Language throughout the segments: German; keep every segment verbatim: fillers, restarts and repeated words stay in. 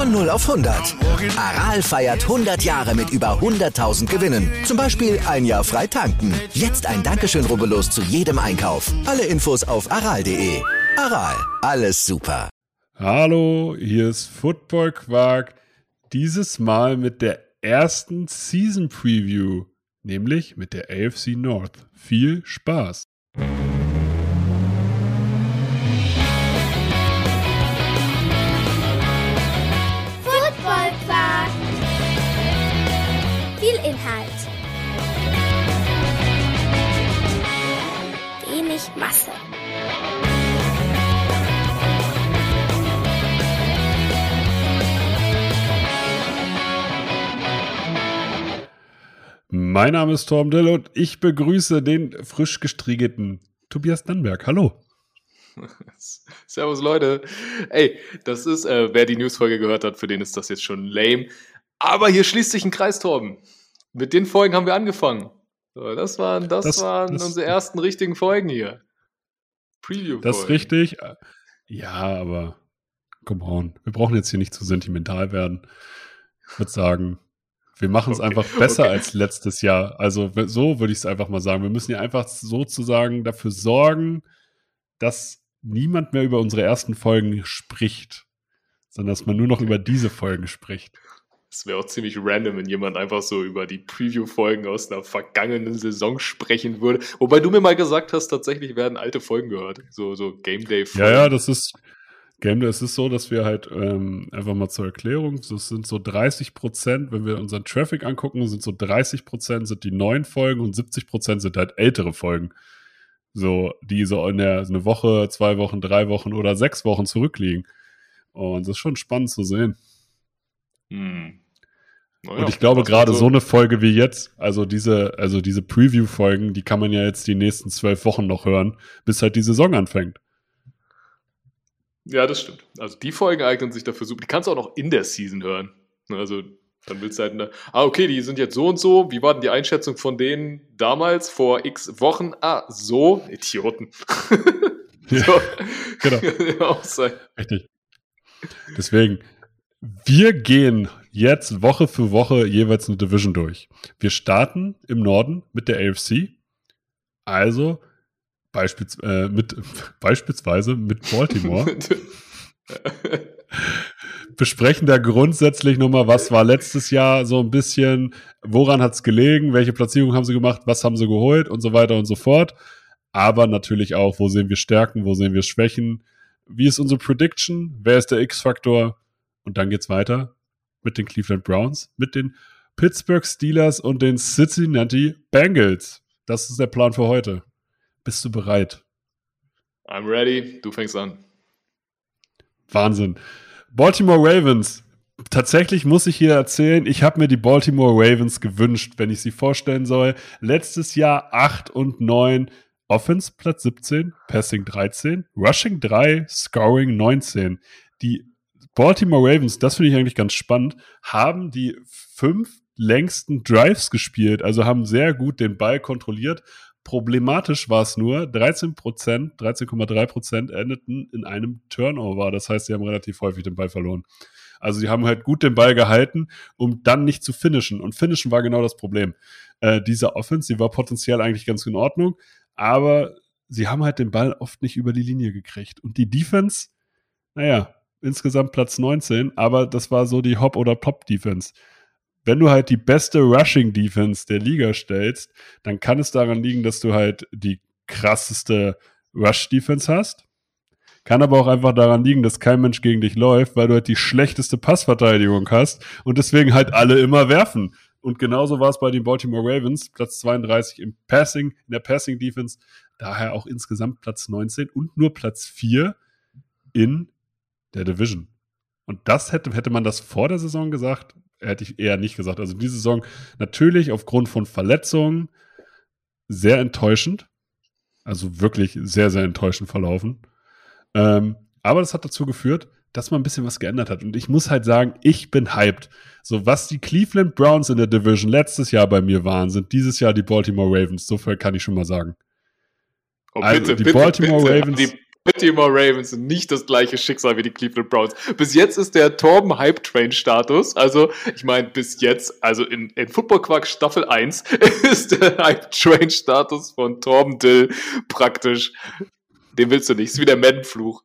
Von null auf hundert. Aral feiert hundert Jahre mit über hunderttausend Gewinnen. Zum Beispiel ein Jahr frei tanken. Jetzt ein Dankeschön, rubbellos zu jedem Einkauf. Alle Infos auf aral punkt de. Aral, alles super. Hallo, hier ist Football Quark. Dieses Mal mit der ersten Season Preview, nämlich mit der A F C North. Viel Spaß! Football Quark. Viel Inhalt. Wenig Masse. Mein Name ist Torben Dill und ich begrüße den frisch gestriegelten Tobias Dannenberg. Hallo. Servus Leute. Ey, das ist, äh, wer die Newsfolge gehört hat, für den ist das jetzt schon lame. Aber hier schließt sich ein Kreis, Torben. Mit den Folgen haben wir angefangen. So, das waren, das, das waren das, unsere ersten richtigen Folgen hier. Preview-Folgen. Das ist richtig. Ja, aber come on. Wir brauchen jetzt hier nicht zu sentimental werden. Ich würde sagen, wir machen es okay. einfach besser okay. als letztes Jahr. Also so würde ich es einfach mal sagen. Wir müssen ja einfach sozusagen dafür sorgen, dass niemand mehr über unsere ersten Folgen spricht, sondern dass man nur noch über diese Folgen spricht. Es wäre auch ziemlich random, wenn jemand einfach so über die Preview-Folgen aus einer vergangenen Saison sprechen würde. Wobei du mir mal gesagt hast, tatsächlich werden alte Folgen gehört. So, so Game Day-Folgen. Ja, ja, das ist... Game Day, es ist so, dass wir halt ähm, einfach mal zur Erklärung, das sind so dreißig Prozent, wenn wir unseren Traffic angucken, sind so dreißig Prozent sind die neuen Folgen und siebzig Prozent sind halt ältere Folgen. So, die so in der so eine Woche, zwei Wochen, drei Wochen oder sechs Wochen zurückliegen. Und das ist schon spannend zu sehen. Hm. Naja, und ich glaube, gerade so eine Folge wie jetzt, also diese, also diese Preview-Folgen, die kann man ja jetzt die nächsten zwölf Wochen noch hören, bis halt die Saison anfängt. Ja, das stimmt. Also die Folgen eignen sich dafür super. Die kannst du auch noch in der Season hören. Also dann willst du halt eine, ah, okay, die sind jetzt so und so. Wie war denn die Einschätzung von denen damals, vor x Wochen? Ah, so. Idioten. So. Ja, genau. Auch sein. Richtig. Deswegen, wir gehen jetzt Woche für Woche jeweils eine Division durch. Wir starten im Norden mit der A F C. Also Beispiels, äh, mit, beispielsweise mit Baltimore. Besprechen da grundsätzlich nochmal, was war letztes Jahr so ein bisschen, woran hat es gelegen, welche Platzierung haben sie gemacht, was haben sie geholt und so weiter und so fort. Aber natürlich auch, wo sehen wir Stärken, wo sehen wir Schwächen, wie ist unsere Prediction, wer ist der X-Faktor, und dann geht's weiter mit den Cleveland Browns, mit den Pittsburgh Steelers und den Cincinnati Bengals. Das ist der Plan für heute. Bist du bereit? I'm ready. Du fängst an. Wahnsinn. Baltimore Ravens. Tatsächlich muss ich hier erzählen, ich habe mir die Baltimore Ravens gewünscht, wenn ich sie vorstellen soll. Letztes Jahr acht und neun, Offense Platz siebzehn, Passing dreizehn, Rushing drei, Scoring neunzehn. Die Baltimore Ravens, das finde ich eigentlich ganz spannend, haben die fünf längsten Drives gespielt, also haben sehr gut den Ball kontrolliert. Problematisch war es nur, dreizehn Prozent, dreizehn Komma drei Prozent endeten in einem Turnover. Das heißt, sie haben relativ häufig den Ball verloren. Also sie haben halt gut den Ball gehalten, um dann nicht zu finishen. Und finishen war genau das Problem. Äh, diese Offense, die war potenziell eigentlich ganz in Ordnung, aber sie haben halt den Ball oft nicht über die Linie gekriegt. Und die Defense, naja, insgesamt Platz neunzehn, aber das war so die Hop- oder Pop-Defense. Wenn du halt die beste Rushing-Defense der Liga stellst, dann kann es daran liegen, dass du halt die krasseste Rush-Defense hast. Kann aber auch einfach daran liegen, dass kein Mensch gegen dich läuft, weil du halt die schlechteste Passverteidigung hast und deswegen halt alle immer werfen. Und genauso war es bei den Baltimore Ravens, Platz zweiunddreißig im Passing, in der Passing-Defense, daher auch insgesamt Platz neunzehn und nur Platz vier in der Division. Und das hätte, hätte man das vor der Saison gesagt, hätte ich eher nicht gesagt. Also diese Saison natürlich aufgrund von Verletzungen sehr enttäuschend. Also wirklich sehr, sehr enttäuschend verlaufen. Ähm, aber das hat dazu geführt, dass man ein bisschen was geändert hat. Und ich muss halt sagen, ich bin hyped. So, was die Cleveland Browns in der Division letztes Jahr bei mir waren, sind dieses Jahr die Baltimore Ravens. So viel kann ich schon mal sagen. Oh, also bitte, die bitte, Baltimore bitte. Ravens... Haben die, Baltimore Ravens sind nicht das gleiche Schicksal wie die Cleveland Browns. Bis jetzt ist der Torben Hype-Train-Status, also ich meine bis jetzt, also in, in Football Quark Staffel eins ist der Hype-Train-Status von Torben Dill praktisch, den willst du nicht, ist wie der Madden-Fluch.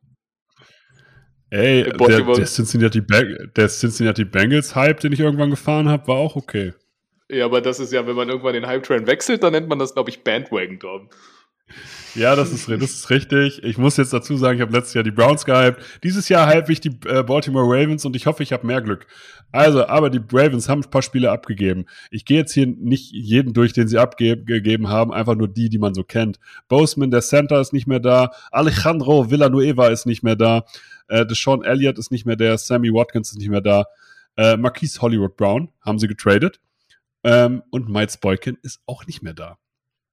Ey, der, der, Cincinnati Bang- der Cincinnati Bengals-Hype, den ich irgendwann gefahren habe, war auch okay. Ja, aber das ist ja, wenn man irgendwann den Hype-Train wechselt, dann nennt man das, glaube ich, Bandwagon, Torben. Ja, das ist, das ist richtig. Ich muss jetzt dazu sagen, ich habe letztes Jahr die Browns gehypt. Dieses Jahr hype ich die äh, Baltimore Ravens und ich hoffe, ich habe mehr Glück. Also, aber die Ravens haben ein paar Spiele abgegeben. Ich gehe jetzt hier nicht jeden durch, den sie abgegeben haben, einfach nur die, die man so kennt. Boseman, der Center, ist nicht mehr da. Alejandro Villanueva ist nicht mehr da. Äh, Deshaun Elliott ist nicht mehr da. Sammy Watkins ist nicht mehr da. Äh, Marquise Hollywood Brown haben sie getradet. Ähm, und Miles Boykin ist auch nicht mehr da.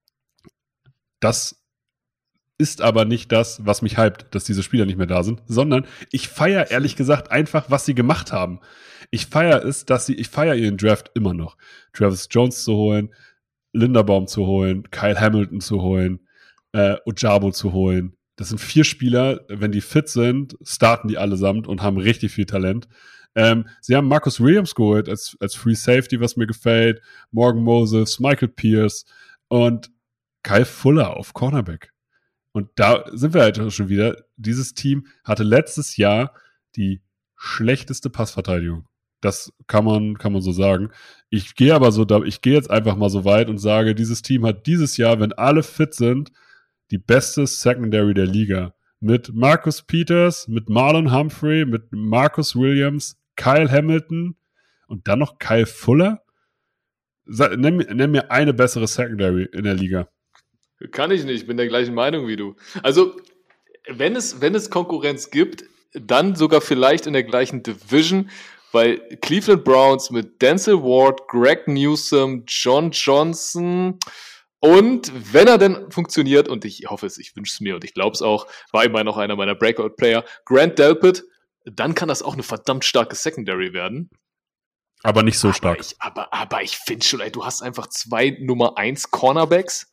Das ist aber nicht das, was mich hypt, dass diese Spieler nicht mehr da sind, sondern ich feiere ehrlich gesagt einfach, was sie gemacht haben. Ich feiere es, dass sie, ich feiere ihren Draft immer noch. Travis Jones zu holen, Linderbaum zu holen, Kyle Hamilton zu holen, äh, Ojabo zu holen. Das sind vier Spieler, wenn die fit sind, starten die allesamt und haben richtig viel Talent. Ähm, sie haben Marcus Williams geholt als, als Free Safety, was mir gefällt, Morgan Moses, Michael Pierce und Kyle Fuller auf Cornerback. Und da sind wir halt schon wieder. Dieses Team hatte letztes Jahr die schlechteste Passverteidigung. Das kann man, kann man so sagen. Ich gehe aber so, ich gehe jetzt einfach mal so weit und sage, dieses Team hat dieses Jahr, wenn alle fit sind, die beste Secondary der Liga. Mit Marcus Peters, mit Marlon Humphrey, mit Marcus Williams, Kyle Hamilton und dann noch Kyle Fuller. Nenn, nenn mir eine bessere Secondary in der Liga. Kann ich nicht, ich bin der gleichen Meinung wie du. Also, wenn es, wenn es Konkurrenz gibt, dann sogar vielleicht in der gleichen Division, weil Cleveland Browns mit Denzel Ward, Greg Newsome, John Johnson und wenn er denn funktioniert, und ich hoffe es, ich wünsche es mir und ich glaube es auch, war immer noch einer meiner Breakout-Player, Grant Delpit, dann kann das auch eine verdammt starke Secondary werden. Aber nicht so aber stark. Ich, aber, aber ich finde schon, ey, du hast einfach zwei Nummer eins Cornerbacks.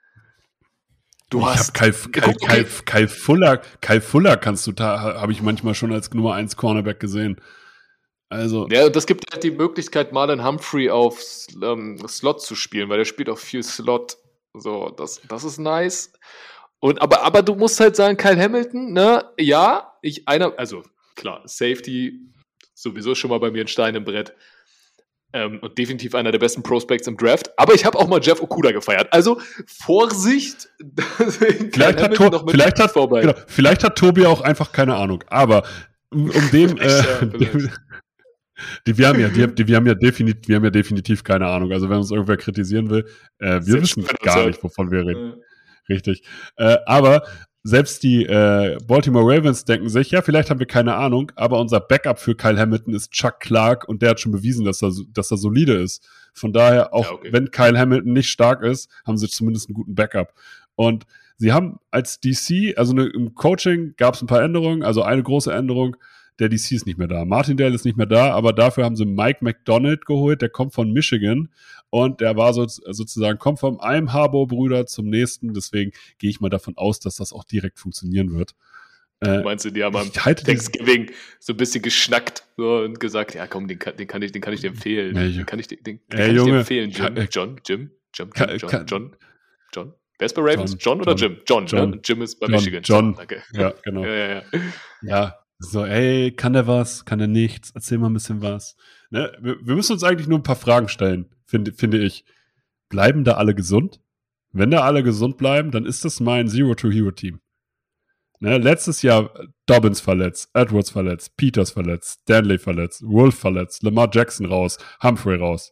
Du ich hast Kai, Kai, okay. Kai, Kai Fuller, Kai Fuller kannst du da, habe ich manchmal schon als Nummer eins Cornerback gesehen. Also. Ja, das gibt halt die Möglichkeit, Marlon Humphrey auf ähm, Slot zu spielen, weil der spielt auch viel Slot. So, das, das ist nice. Und, aber, aber du musst halt sagen, Kyle Hamilton, ne, ja, ich einer, also klar, Safety sowieso schon mal bei mir ein Stein im Brett. Ähm, und definitiv einer der besten Prospects im Draft. Aber ich habe auch mal Jeff Okuda gefeiert. Also Vorsicht. vielleicht, hat to- vielleicht, hat, genau, vielleicht hat Tobi auch einfach keine Ahnung. Aber um, um dem, äh, ja, dem die, wir haben ja, die, die, wir haben ja definitiv, wir haben ja definitiv keine Ahnung. Also wenn uns irgendwer kritisieren will, äh, wir wissen gar nicht, wovon wir reden. Ja. Richtig. Äh, aber selbst die äh, Baltimore Ravens denken sich, ja, vielleicht haben wir keine Ahnung, aber unser Backup für Kyle Hamilton ist Chuck Clark und der hat schon bewiesen, dass er, dass er solide ist. Von daher, auch ja, okay. wenn Kyle Hamilton nicht stark ist, haben sie zumindest einen guten Backup. Und sie haben als D C, also eine, im Coaching gab es ein paar Änderungen, also eine große Änderung, der D C ist nicht mehr da. Martindale ist nicht mehr da, aber dafür haben sie Mike McDonald geholt, der kommt von Michigan und der war so, sozusagen, kommt vom einem Harbaugh-Brüder zum nächsten, deswegen gehe ich mal davon aus, dass das auch direkt funktionieren wird. Äh, Meinst du, die haben am Thanksgiving so ein bisschen geschnackt so, und gesagt, ja komm, den kann, den kann, ich, den kann ich dir empfehlen. Ey, den kann ich, den, den ey, kann ich Junge, dir empfehlen, Jim, kann, John, Jim, Jim, kann, Jim John, kann, John, John. Wer ist bei Ravens? John, John oder John, Jim? John, John, ne? Jim ist bei John, Michigan. John, Danke. Ja, genau. ja, ja, ja. ja. So, ey, kann der was? Kann der nichts? Erzähl mal ein bisschen was. Ne? Wir, wir müssen uns eigentlich nur ein paar Fragen stellen, finde, finde ich. Bleiben da alle gesund? Wenn da alle gesund bleiben, dann ist das mein Zero-to-Hero-Team. Ne? Letztes Jahr Dobbins verletzt, Edwards verletzt, Peters verletzt, Stanley verletzt, Wolf verletzt, Lamar Jackson raus, Humphrey raus.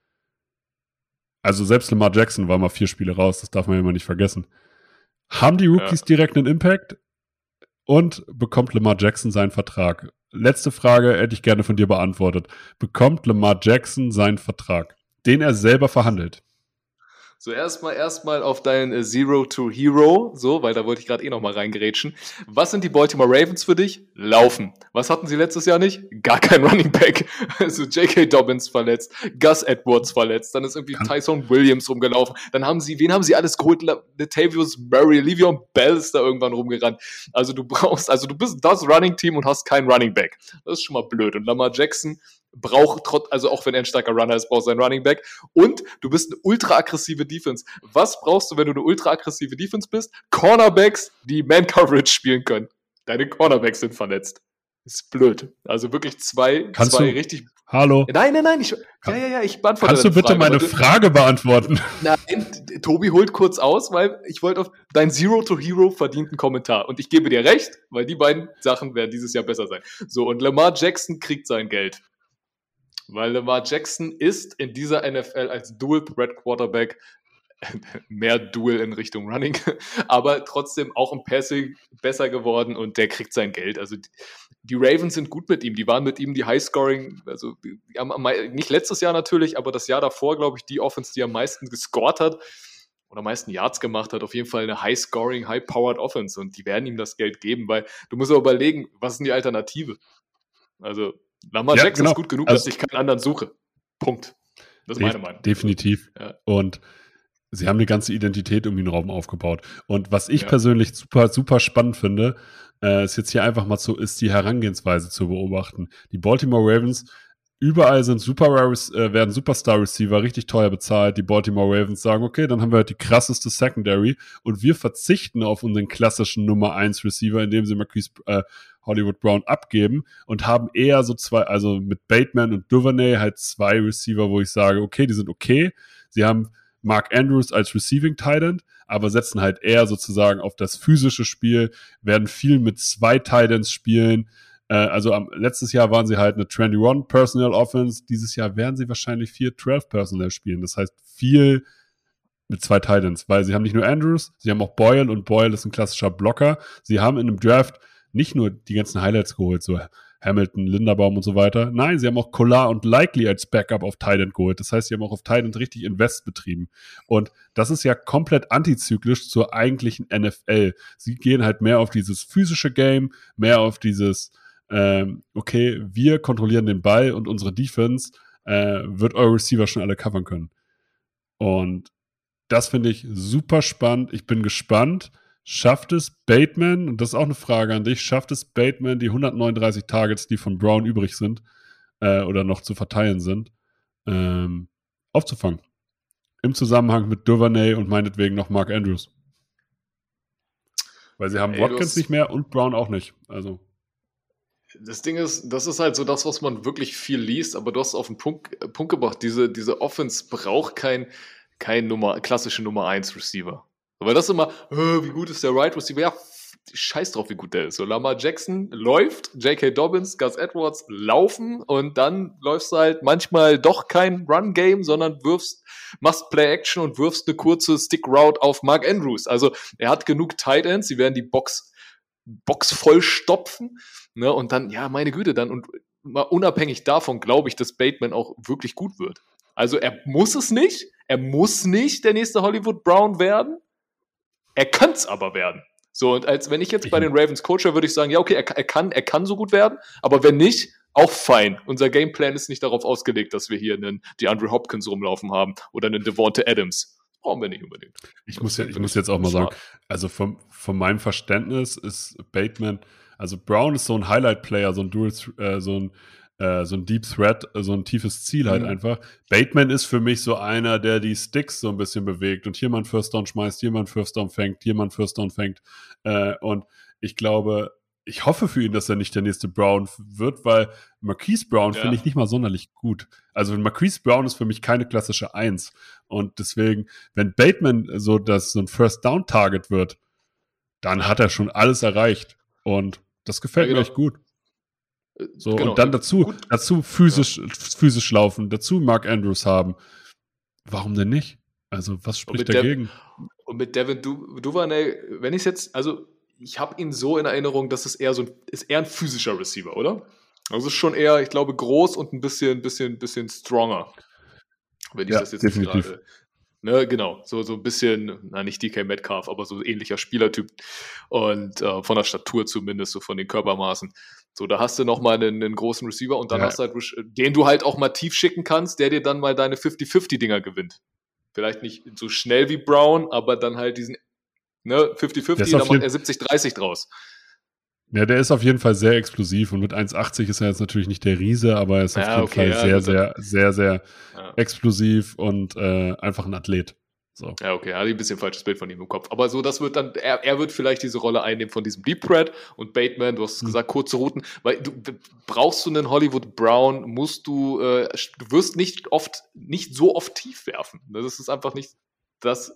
Also selbst Lamar Jackson war mal vier Spiele raus, das darf man ja immer nicht vergessen. Haben die Rookies ja. direkt einen Impact? Und bekommt Lamar Jackson seinen Vertrag? Letzte Frage hätte ich gerne von dir beantwortet. Bekommt Lamar Jackson seinen Vertrag, den er selber verhandelt? So, erstmal erstmal auf dein äh, Zero to Hero, so, weil da wollte ich gerade eh nochmal reingerätschen. Was sind die Baltimore Ravens für dich? Laufen. Was hatten sie letztes Jahr nicht? Gar kein Running Back. Also J K. Dobbins verletzt, Gus Edwards verletzt, dann ist irgendwie Kann- Tyson Williams rumgelaufen. Dann haben sie, wen haben sie alles geholt? La- Latavius Murray, Le'Veon Bell ist da irgendwann rumgerannt. Also du brauchst, also du bist das Running Team und hast keinen Running Back. Das ist schon mal blöd. Und Lamar Jackson braucht trotz, also auch wenn er ein starker Runner ist, braucht sein Running Back. Und du bist eine ultra aggressive Defense. Was brauchst du, wenn du eine ultra aggressive Defense bist? Cornerbacks, die Man-Coverage spielen können. Deine Cornerbacks sind verletzt. Ist blöd. Also wirklich zwei, Kannst zwei du- richtig. Hallo. Nein, nein, nein. Ich, ja, ja, ja, ich beantworte Kannst du deine bitte Frage, meine aber du- Frage beantworten? Nein, Tobi holt kurz aus, weil ich wollte auf dein Zero to Hero verdienten Kommentar. Und ich gebe dir recht, weil die beiden Sachen werden dieses Jahr besser sein. So, und Lamar Jackson kriegt sein Geld. Weil Lamar Jackson ist in dieser N F L als Dual Threat Quarterback mehr Dual in Richtung Running, aber trotzdem auch im Passing besser geworden und der kriegt sein Geld. Also die, die Ravens sind gut mit ihm, die waren mit ihm die High-Scoring, also die haben am mei- nicht letztes Jahr natürlich, aber das Jahr davor, glaube ich, die Offense, die am meisten gescored hat oder am meisten Yards gemacht hat, auf jeden Fall eine High-Scoring, High-Powered Offense und die werden ihm das Geld geben, weil du musst aber überlegen, was ist denn die Alternative? Also Lamar Ja, Jackson genau. ist gut genug, Also- dass ich keinen anderen suche. Punkt. Das ist meine De- Meinung. Definitiv. Ja. Und sie haben eine ganze Identität um ihn herum aufgebaut. Und was ich Ja. persönlich super, super spannend finde, äh, ist jetzt hier einfach mal so, ist die Herangehensweise zu beobachten. Die Baltimore Ravens, überall sind Super, äh, werden Superstar-Receiver richtig teuer bezahlt. Die Baltimore Ravens sagen, okay, dann haben wir halt die krasseste Secondary und wir verzichten auf unseren klassischen Nummer eins Receiver, indem sie Marquise äh, Hollywood Brown abgeben und haben eher so zwei, also mit Bateman und Duvernay halt zwei Receiver, wo ich sage, okay, die sind okay. Sie haben Mark Andrews als Receiving Tight End, aber setzen halt eher sozusagen auf das physische Spiel, werden viel mit zwei Tight Ends spielen. Äh, also am, letztes Jahr waren sie halt eine einundzwanzig Personnel Offense, dieses Jahr werden sie wahrscheinlich vier zwölf Personnel spielen. Das heißt viel mit zwei Tight Ends, weil sie haben nicht nur Andrews, sie haben auch Boyle und Boyle ist ein klassischer Blocker. Sie haben in einem Draft nicht nur die ganzen Highlights geholt, so Hamilton, Linderbaum und so weiter. Nein, sie haben auch Collar und Likely als Backup auf Tight End geholt. Das heißt, sie haben auch auf Tight End richtig Invest betrieben. Und das ist ja komplett antizyklisch zur eigentlichen N F L. Sie gehen halt mehr auf dieses physische Game, mehr auf dieses, ähm, okay, wir kontrollieren den Ball und unsere Defense äh, wird eure Receiver schon alle covern können. Und das finde ich super spannend. Ich bin gespannt. Schafft es Bateman, und das ist auch eine Frage an dich, schafft es Bateman, die hundertneununddreißig Targets, die von Brown übrig sind, äh, oder noch zu verteilen sind, ähm, aufzufangen? Im Zusammenhang mit Duvernay und meinetwegen noch Mark Andrews. Weil sie haben Ey, Watkins du hast- nicht mehr und Brown auch nicht. Also, Das Ding ist, das ist halt so das, was man wirklich viel liest, aber du hast auf den Punkt, äh, Punkt gebracht, diese, diese Offense braucht kein, kein Nummer, klassische Nummer eins Receiver. Weil das immer, äh, wie gut ist der Right Receiver? Ja, f- scheiß drauf, wie gut der ist. So, Lamar Jackson läuft, J K. Dobbins, Gus Edwards laufen und dann läufst du halt manchmal doch kein Run-Game, sondern wirfst, machst Play-Action und wirfst eine kurze Stick-Route auf Mark Andrews. Also er hat genug Tight Ends, sie werden die Box, Box voll stopfen, ne, und dann, ja, meine Güte, dann, und mal unabhängig davon glaube ich, dass Bateman auch wirklich gut wird. Also er muss es nicht, er muss nicht der nächste Hollywood Brown werden, er kann es aber werden. So, und als wenn ich jetzt bei den Ravens Coach wäre, würde ich sagen, ja, okay, er, er, kann, er kann so gut werden, aber wenn nicht, auch fein. Unser Gameplan ist nicht darauf ausgelegt, dass wir hier einen DeAndre Hopkins rumlaufen haben oder einen Devonta Adams. Brauchen wir nicht unbedingt. ich muss, ja, ich finde muss ich jetzt auch mal smart. sagen, also von, von meinem Verständnis ist Bateman, also Brown ist so ein Highlight-Player, so ein Dual, äh, so ein äh, so ein Deep Threat, so ein tiefes Ziel halt Mhm. einfach. Bateman ist für mich so einer, der die Sticks so ein bisschen bewegt und hier mal einen First Down schmeißt, hier mal einen First Down fängt, hier mal einen First Down fängt. Äh, und ich glaube, ich hoffe für ihn, dass er nicht der nächste Brown wird, weil Marquise Brown Ja. finde ich nicht mal sonderlich gut. Also Marquise Brown ist für mich keine klassische Eins. Und deswegen, wenn Bateman so, das, so ein First Down Target wird, dann hat er schon alles erreicht. Und das gefällt Ja, mir genau. echt gut. Äh, So, genau. und dann dazu, Gut. dazu physisch, physisch laufen, dazu Mark Andrews haben. Warum denn nicht? Also, was spricht mit der- dagegen? Und mit Devin du Duvernay, wenn ich es jetzt, also ich habe ihn so in Erinnerung, dass es eher so ein, ist eher ein physischer Receiver, oder? Also ist schon eher, ich glaube, groß und ein bisschen, bisschen, bisschen stronger. Wenn ich Ja, das jetzt definitiv. nicht gerade. Ne, genau, so, so ein bisschen, na nicht D K Metcalf, aber so ähnlicher Spielertyp und äh, von der Statur zumindest, so von den Körpermaßen. So, da hast du nochmal einen, einen großen Receiver und dann Ja. hast du halt, den du halt auch mal tief schicken kannst, der dir dann mal deine fünfzig fünfzig Dinger gewinnt. Vielleicht nicht so schnell wie Brown, aber dann halt diesen ne, fünfzig Der fünfzig, ist da auf macht jeden- er siebzig dreißig draus. Ja, der ist auf jeden Fall sehr explosiv und mit eins achtzig ist er jetzt natürlich nicht der Riese, aber er ist auf Ja, jeden okay, Fall ja, sehr, gut, sehr, sehr, sehr Ja. explosiv und äh, einfach ein Athlet. So. Ja, okay, hatte ich ein bisschen falsches Bild von ihm im Kopf. Aber so, das wird dann, er, er wird vielleicht diese Rolle einnehmen von diesem Deep Threat und Bateman, du hast es Hm. gesagt, kurze Routen, weil du brauchst du einen Hollywood Brown, musst du, äh, du wirst nicht oft, nicht so oft tief werfen. Das ist einfach nicht, das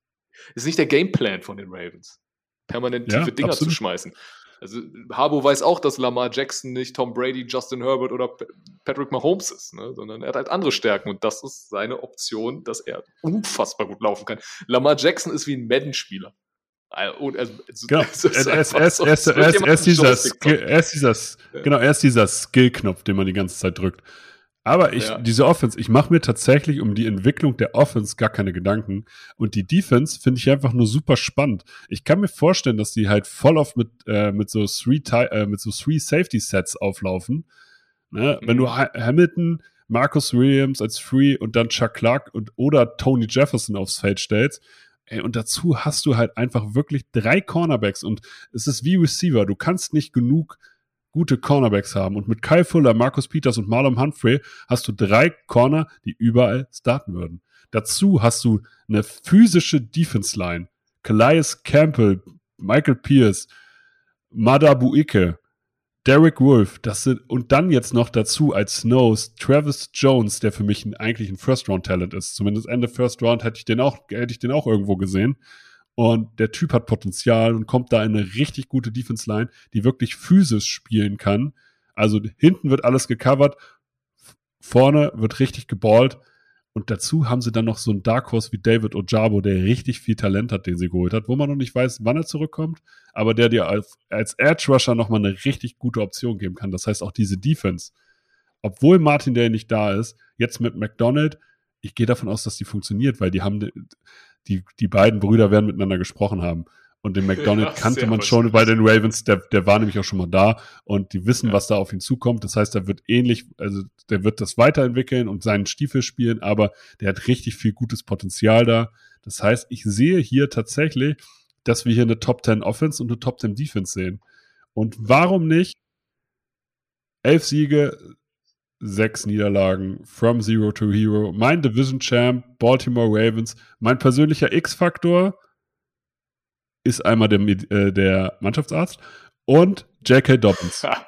ist nicht der Gameplan von den Ravens, permanent Ja, tiefe Dinger absolut. zu schmeißen. Also Harbaugh weiß auch, dass Lamar Jackson nicht Tom Brady, Justin Herbert oder P- Patrick Mahomes ist, ne? Sondern er hat halt andere Stärken und das ist seine Option, dass er unfassbar gut laufen kann. Lamar Jackson ist wie ein Madden-Spieler. Also, also, Genau. es ist Er, er, ist- einfach er, ist- so, er, ist- als würde er, ist- jemand er ist einen dieser, Joystick Skill, zocken. er ist dieser, Ja. genau, er ist dieser Skill-Knopf, den man die ganze Zeit drückt. Aber ich, Ja. diese Offense, ich mache mir tatsächlich um die Entwicklung der Offense gar keine Gedanken. Und die Defense finde ich einfach nur super spannend. Ich kann mir vorstellen, dass die halt voll oft mit, äh, mit so three, Ti- äh, mit so three Safety Sets auflaufen. Ne? Mhm. Wenn du ha Hamilton, Marcus Williams als Free und dann Chuck Clark und, oder Tony Jefferson aufs Feld stellst, ey, und dazu hast du halt einfach wirklich drei Cornerbacks und es ist wie Receiver. Du kannst nicht genug gute Cornerbacks haben. Und mit Kyle Fuller, Marcus Peters und Marlon Humphrey hast du drei Corner, die überall starten würden. Dazu hast du eine physische Defense-Line. Calais Campbell, Michael Pierce, Mada Buike, Derek Wolf, das sind, und dann jetzt noch dazu als Snows Travis Jones, der für mich ein, eigentlich ein First-Round-Talent ist. Zumindest Ende First-Round hätte ich den auch, hätte ich den auch irgendwo gesehen. Und der Typ hat Potenzial und kommt da in eine richtig gute Defense-Line, die wirklich physisch spielen kann. Also hinten wird alles gecovert, f- vorne wird richtig geballt. Und dazu haben sie dann noch so einen Dark Horse wie David Ojabo, der richtig viel Talent hat, den sie geholt hat, wo man noch nicht weiß, wann er zurückkommt, aber der dir als, als Edge Rusher nochmal eine richtig gute Option geben kann. Das heißt auch diese Defense. Obwohl Martin Day nicht da ist, jetzt mit McDonald, ich gehe davon aus, dass die funktioniert, weil die haben die, die beiden Brüder werden miteinander gesprochen haben. Und den McDonald Ja, kannte sehr man schon wahrscheinlich. bei den Ravens, der, der war nämlich auch schon mal da und die wissen, Ja. was da auf ihn zukommt. Das heißt, er wird ähnlich, also der wird das weiterentwickeln und seinen Stiefel spielen, aber der hat richtig viel gutes Potenzial da. Das heißt, ich sehe hier tatsächlich, dass wir hier eine Top zehn Offense und eine Top zehn Defense sehen. Und warum nicht elf Siege, sechs Niederlagen, from zero to hero, mein Division Champ, Baltimore Ravens, mein persönlicher X-Faktor ist einmal der, äh, der Mannschaftsarzt und J K. Dobbins. Ha.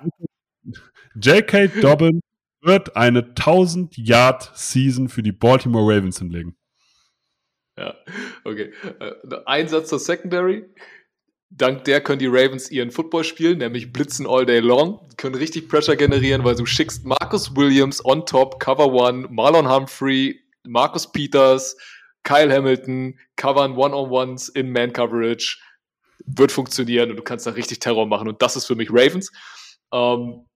J K. Dobbins wird eine tausend-Yard-Season für die Baltimore Ravens hinlegen. Ja, okay. Äh, Ein Satz zur Secondary. Dank der können die Ravens ihren Football spielen, nämlich blitzen all day long, die können richtig Pressure generieren, weil du schickst Marcus Williams on top, Cover One, Marlon Humphrey, Marcus Peters, Kyle Hamilton, covern One-on-Ones in Man-Coverage, wird funktionieren und du kannst da richtig Terror machen und das ist für mich Ravens. Ähm,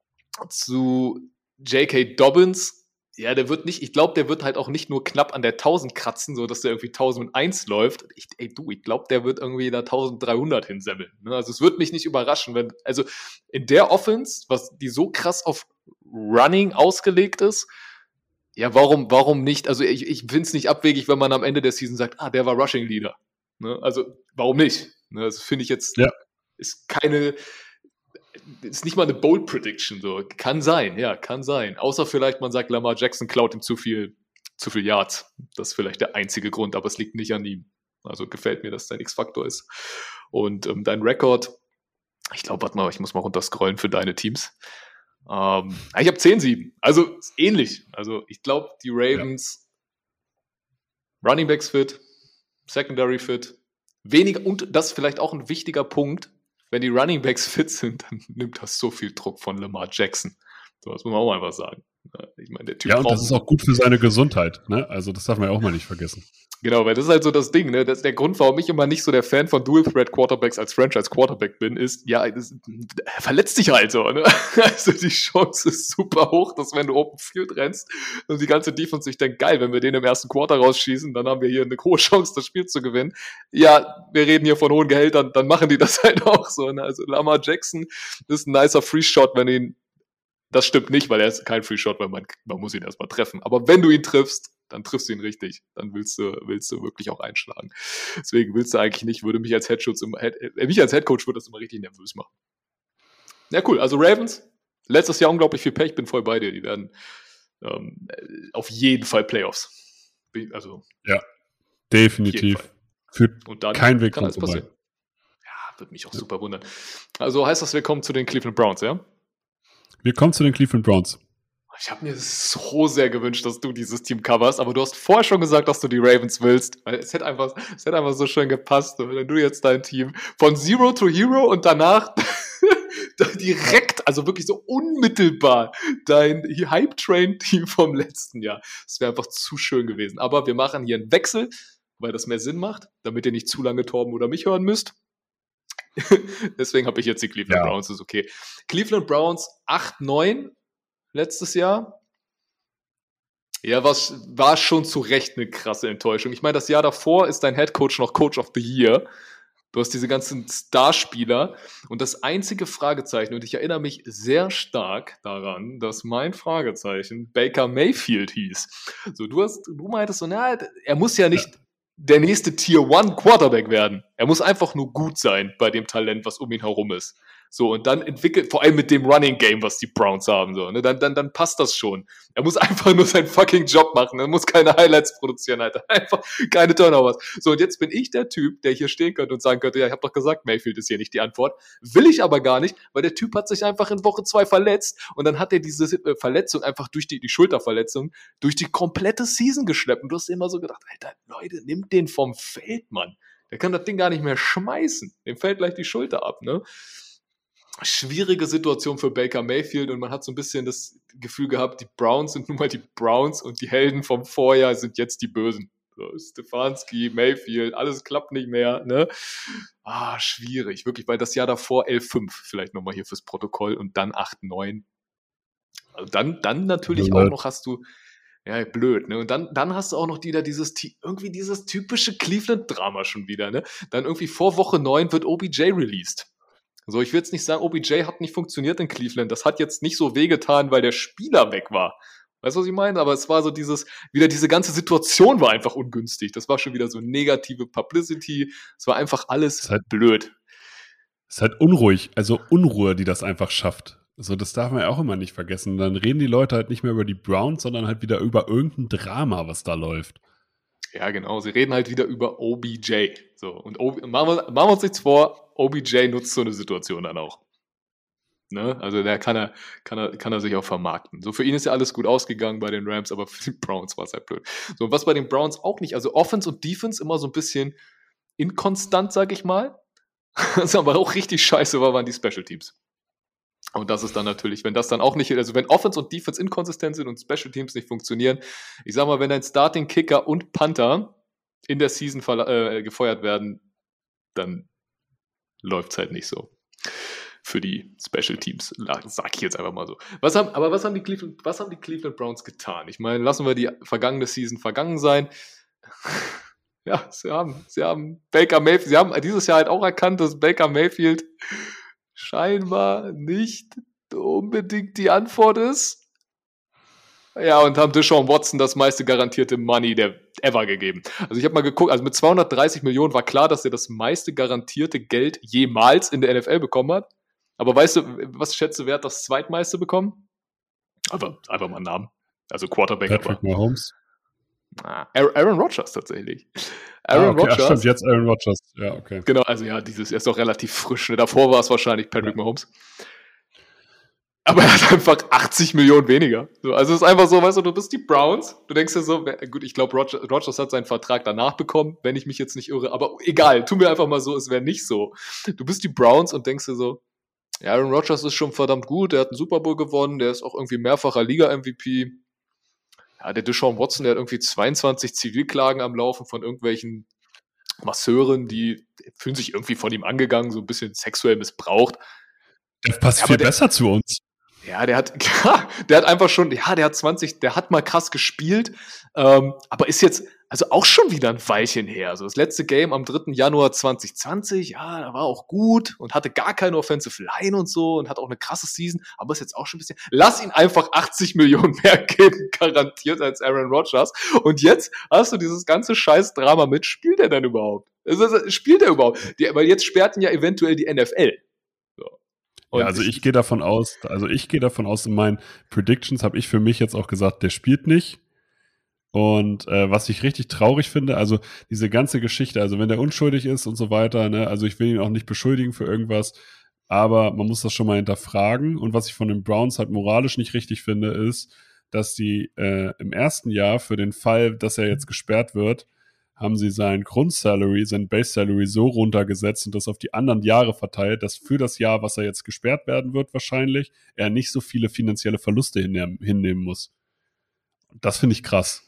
zu J K. Dobbins, ja, der wird nicht, ich glaube, der wird halt auch nicht nur knapp an der tausend kratzen, so dass der irgendwie tausendeins läuft. Ich, ey, du, ich glaube, der wird irgendwie da dreizehnhundert hinsemmeln. Ne? Also es wird mich nicht überraschen, wenn, also in der Offense, was die so krass auf Running ausgelegt ist, ja, warum, warum nicht? Also ich, ich finde es nicht abwegig, wenn man am Ende der Season sagt, ah, der war Rushing Leader. Ne? Also warum nicht? Ne? Das finde ich jetzt, Ja. ist keine, ist nicht mal eine Bold Prediction, so. Kann sein, ja, kann sein. Außer vielleicht, man sagt, Lamar Jackson klaut ihm zu viel, zu viel Yards. Das ist vielleicht der einzige Grund, aber es liegt nicht an ihm. Also gefällt mir, dass dein X-Faktor ist. Und ähm, dein Rekord, ich glaube, warte mal, ich muss mal runterscrollen für deine Teams. Ähm, ich habe zehn sieben. Also ist ähnlich. Also ich glaube, die Ravens ja. Running Backs fit, Secondary fit, weniger, und das ist vielleicht auch ein wichtiger Punkt, wenn die Running Backs fit sind, dann nimmt das so viel Druck von Lamar Jackson. So, das muss man auch einfach sagen. Ich meine, der Typ Ja, und braucht das ist auch gut für seine Gesundheit. Ne? Also das darf man ja auch mal nicht vergessen. Genau, weil das ist halt so das Ding, ne? Das ist der Grund, warum ich immer nicht so der Fan von Dual-Threat-Quarterbacks als Franchise-Quarterback bin, ist, ja, das, er verletzt dich halt so, ne? Also die Chance ist super hoch, dass wenn du Open Field rennst und die ganze Defense sich denkt, geil, wenn wir den im ersten Quarter rausschießen, dann haben wir hier eine hohe Chance, das Spiel zu gewinnen. Ja, wir reden hier von hohen Gehältern, dann machen die das halt auch so, ne? Also Lamar Jackson ist ein nicer Free-Shot, wenn ihn, das stimmt nicht, weil er ist kein Free-Shot, weil man, man muss ihn erstmal treffen. Aber wenn du ihn triffst, dann triffst du ihn richtig. Dann willst du, willst du wirklich auch einschlagen. Deswegen willst du eigentlich nicht, würde mich als Headcoach immer, äh, mich als Headcoach würde das immer richtig nervös machen. Ja, cool. Also Ravens, letztes Jahr unglaublich viel Pech, bin voll bei dir. Die werden ähm, auf jeden Fall Playoffs. Also, ja, definitiv. Führt und dann kein Weg kann alles passieren. Ja, würde mich auch ja. super wundern. Also heißt das, wir kommen zu den Cleveland Browns, ja? Wir kommen zu den Cleveland Browns. Ich habe mir so sehr gewünscht, dass du dieses Team coverst, aber du hast vorher schon gesagt, dass du die Ravens willst. Weil es hätte einfach, es hätte einfach so schön gepasst, wenn du jetzt dein Team von Zero to Hero und danach direkt, also wirklich so unmittelbar, dein Hype-Train-Team vom letzten Jahr. Das wäre einfach zu schön gewesen. Aber wir machen hier einen Wechsel, weil das mehr Sinn macht, damit ihr nicht zu lange Torben oder mich hören müsst. Deswegen habe ich jetzt die Cleveland ja. Browns, ist okay. Cleveland Browns acht neun letztes Jahr. Ja, was war schon zu Recht eine krasse Enttäuschung. Ich meine, das Jahr davor ist dein Headcoach noch Coach of the Year. Du hast diese ganzen Starspieler und das einzige Fragezeichen, und ich erinnere mich sehr stark daran, dass mein Fragezeichen Baker Mayfield hieß. So, du hast, du meintest so, na, er muss ja nicht ja. der nächste Tier One Quarterback werden. Er muss einfach nur gut sein bei dem Talent, was um ihn herum ist. So, und dann entwickelt, vor allem mit dem Running Game, was die Browns haben, so, ne, dann, dann, dann passt das schon. Er muss einfach nur seinen fucking Job machen, er muss keine Highlights produzieren, Alter. Einfach keine Turnovers. So, und jetzt bin ich der Typ, der hier stehen könnte und sagen könnte, ja, ich habe doch gesagt, Mayfield ist hier nicht die Antwort. Will ich aber gar nicht, weil der Typ hat sich einfach in Woche zwei verletzt und dann hat er diese Verletzung einfach durch die, die Schulterverletzung, durch die komplette Season geschleppt. Und du hast immer so gedacht, Alter, Leute, nimmt den vom Feld, Mann. Der kann das Ding gar nicht mehr schmeißen. Dem fällt gleich die Schulter ab, ne? Schwierige Situation für Baker Mayfield und man hat so ein bisschen das Gefühl gehabt, die Browns sind nun mal die Browns und die Helden vom Vorjahr sind jetzt die Bösen. So, Stefanski, Mayfield, alles klappt nicht mehr, ne? Ah, schwierig, wirklich, weil das Jahr davor elf fünf, vielleicht nochmal hier fürs Protokoll und dann acht neun. Also dann, dann natürlich ja. auch noch hast du, ja, blöd, ne? Und dann, dann hast du auch noch wieder dieses, irgendwie dieses typische Cleveland-Drama schon wieder, ne? Dann irgendwie vor Woche neun wird O B J released. So, ich will jetzt nicht sagen, O B J hat nicht funktioniert in Cleveland. Das hat jetzt nicht so wehgetan, weil der Spieler weg war. Weißt du, was ich meine? Aber es war so dieses, wieder diese ganze Situation war einfach ungünstig. Das war schon wieder so negative Publicity. Es war einfach alles ist halt, blöd. Es ist halt unruhig, also Unruhe, die das einfach schafft. Also das darf man ja auch immer nicht vergessen. Dann reden die Leute halt nicht mehr über die Browns, sondern halt wieder über irgendein Drama, was da läuft. Ja, genau. Sie reden halt wieder über O B J. So, und o- machen, wir, machen wir uns nichts vor, O B J nutzt so eine Situation dann auch. Ne? Also da kann er, kann, er, kann er sich auch vermarkten. So, für ihn ist ja alles gut ausgegangen bei den Rams, aber für die Browns war es halt blöd. So, und was bei den Browns auch nicht, also Offense und Defense immer so ein bisschen inkonstant, sag ich mal. Was aber auch richtig scheiße war, waren die Special Teams. Und das ist dann natürlich, wenn das dann auch nicht, also wenn Offense und Defense inkonsistent sind und Special Teams nicht funktionieren, ich sag mal, wenn dein Starting Kicker und Punter in der Season verla- äh, gefeuert werden, dann läuft es halt nicht so für die Special Teams, sag ich jetzt einfach mal so. Was haben, aber was haben, die Cleveland, was haben die Cleveland Browns getan? Ich meine, lassen wir die vergangene Season vergangen sein. Ja, sie haben, sie haben Baker Mayfield, sie haben dieses Jahr halt auch erkannt, dass Baker Mayfield scheinbar nicht unbedingt die Antwort ist. Ja, und haben Deshaun Watson das meiste garantierte Money der ever gegeben. Also ich habe mal geguckt, also mit zweihundertdreißig Millionen war klar, dass er das meiste garantierte Geld jemals in der N F L bekommen hat. Aber weißt du, was schätze, wer hat das zweitmeiste bekommen? Einfach, einfach mal einen Namen. Also Quarterback. Patrick Mahomes. Ah, Aaron Rodgers tatsächlich. Aaron ah, okay. Rodgers. Ach, stimmt, jetzt Aaron Rodgers. Ja, okay. Genau, also ja, dieses er ist doch relativ frisch. Ne? Davor war es wahrscheinlich Patrick ja. Mahomes. Aber er hat einfach achtzig Millionen weniger. So, also es ist einfach so, weißt du, du bist die Browns. Du denkst dir so, gut, ich glaube, Rodgers, Rodgers hat seinen Vertrag danach bekommen, wenn ich mich jetzt nicht irre. Aber egal, tu mir einfach mal so, es wäre nicht so. Du bist die Browns und denkst dir so, ja, Aaron Rodgers ist schon verdammt gut, der hat einen Super Bowl gewonnen, der ist auch irgendwie mehrfacher Liga-M V P. ja, der Deshaun Watson, der hat irgendwie zweiundzwanzig Zivilklagen am Laufen von irgendwelchen Masseuren, die fühlen sich irgendwie von ihm angegangen, so ein bisschen sexuell missbraucht. Der passt ja, viel der, besser zu uns. Ja, der hat, ja, der hat einfach schon, ja, der hat zwanzig, der hat mal krass gespielt, ähm, aber ist jetzt, also auch schon wieder ein Weilchen her. Also das letzte Game am dritten Januar zwanzig zwanzig, ja, da war auch gut und hatte gar keine Offensive Line und so und hat auch eine krasse Season, aber ist jetzt auch schon ein bisschen, lass ihn einfach achtzig Millionen mehr geben, garantiert als Aaron Rodgers. Und jetzt hast du dieses ganze Scheiß-Drama mit, spielt er denn überhaupt? Also, spielt er überhaupt? Die, weil jetzt sperrt ihn ja eventuell die N F L. So. Ja, also ich, ich gehe davon aus, also ich gehe davon aus, in meinen Predictions habe ich für mich jetzt auch gesagt, der spielt nicht. Und äh, was ich richtig traurig finde, also diese ganze Geschichte, also wenn der unschuldig ist und so weiter, ne, also ich will ihn auch nicht beschuldigen für irgendwas, aber man muss das schon mal hinterfragen. Und was ich von den Browns halt moralisch nicht richtig finde, ist, dass die äh, im ersten Jahr für den Fall, dass er jetzt gesperrt wird, haben sie sein Grundsalary, sein Base-Salary so runtergesetzt und das auf die anderen Jahre verteilt, dass für das Jahr, was er jetzt gesperrt werden wird wahrscheinlich, er nicht so viele finanzielle Verluste hinnehmen, hinnehmen muss. Das finde ich krass.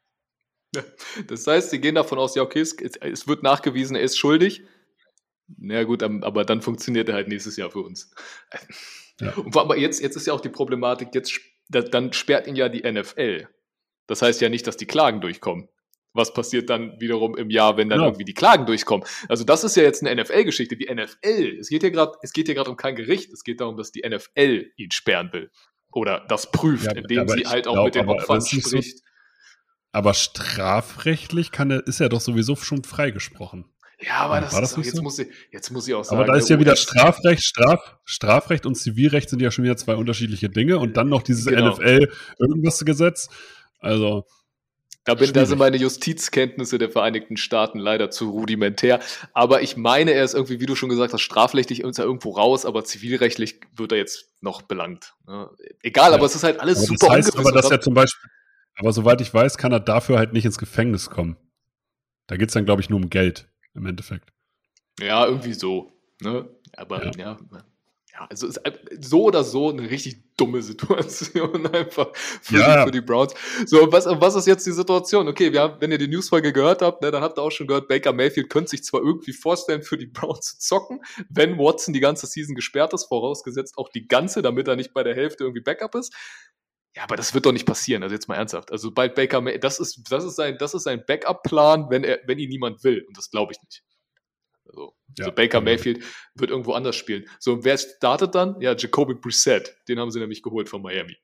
Das heißt, sie gehen davon aus, ja okay, es, es wird nachgewiesen, er ist schuldig. Na ja, gut, aber dann funktioniert er halt nächstes Jahr für uns. Ja. Und, aber jetzt, jetzt ist ja auch die Problematik, jetzt, dann sperrt ihn ja die N F L. Das heißt ja nicht, dass die Klagen durchkommen. Was passiert dann wiederum im Jahr, wenn dann genau. irgendwie die Klagen durchkommen? Also das ist ja jetzt eine N F L-Geschichte. Die N F L, es geht hier gerade, es geht hier gerade um kein Gericht, es geht darum, dass die N F L ihn sperren will. Oder das prüft, ja, indem sie halt auch glaub, mit den Opfern spricht. So, aber strafrechtlich kann er, ist er doch sowieso schon freigesprochen. Ja, aber das, das ist auch, jetzt, so? muss ich, jetzt muss ich auch sagen. Aber da ist ja wieder Strafrecht, Straf, Strafrecht und Zivilrecht sind ja schon wieder zwei unterschiedliche Dinge und dann noch dieses genau. N F L-Irgendwas-Gesetz. Also Da, bin, da sind meine Justizkenntnisse der Vereinigten Staaten leider zu rudimentär. Aber ich meine, er ist irgendwie, wie du schon gesagt hast, strafrechtlich ist er irgendwo raus, aber zivilrechtlich wird er jetzt noch belangt. Egal, ja. aber es ist halt alles aber super das heißt ungewiss. Aber, dass er zum Beispiel, aber soweit ich weiß, kann er dafür halt nicht ins Gefängnis kommen. Da geht es dann, glaube ich, nur um Geld im Endeffekt. Ja, irgendwie so. Ne? Aber ja, ja, ja also ist so oder so eine richtig dumme Situation einfach für, ja. die, für die Browns. So, was, was ist jetzt die Situation? Okay, wir haben, wenn ihr die Newsfolge gehört habt, ne, dann habt ihr auch schon gehört, Baker Mayfield könnte sich zwar irgendwie vorstellen, für die Browns zu zocken, wenn Watson die ganze Season gesperrt ist, vorausgesetzt auch die ganze, damit er nicht bei der Hälfte irgendwie Backup ist. Ja, aber das wird doch nicht passieren, also jetzt mal ernsthaft. Also sobald Baker May- das ist, das ist sein, das ist sein Backup-Plan, wenn er, wenn ihn niemand will. Und das glaube ich nicht. Also, ja, also Baker Mayfield wird irgendwo anders spielen. So, und wer startet dann? Ja, Jacoby Brissett. Den haben sie nämlich geholt von Miami.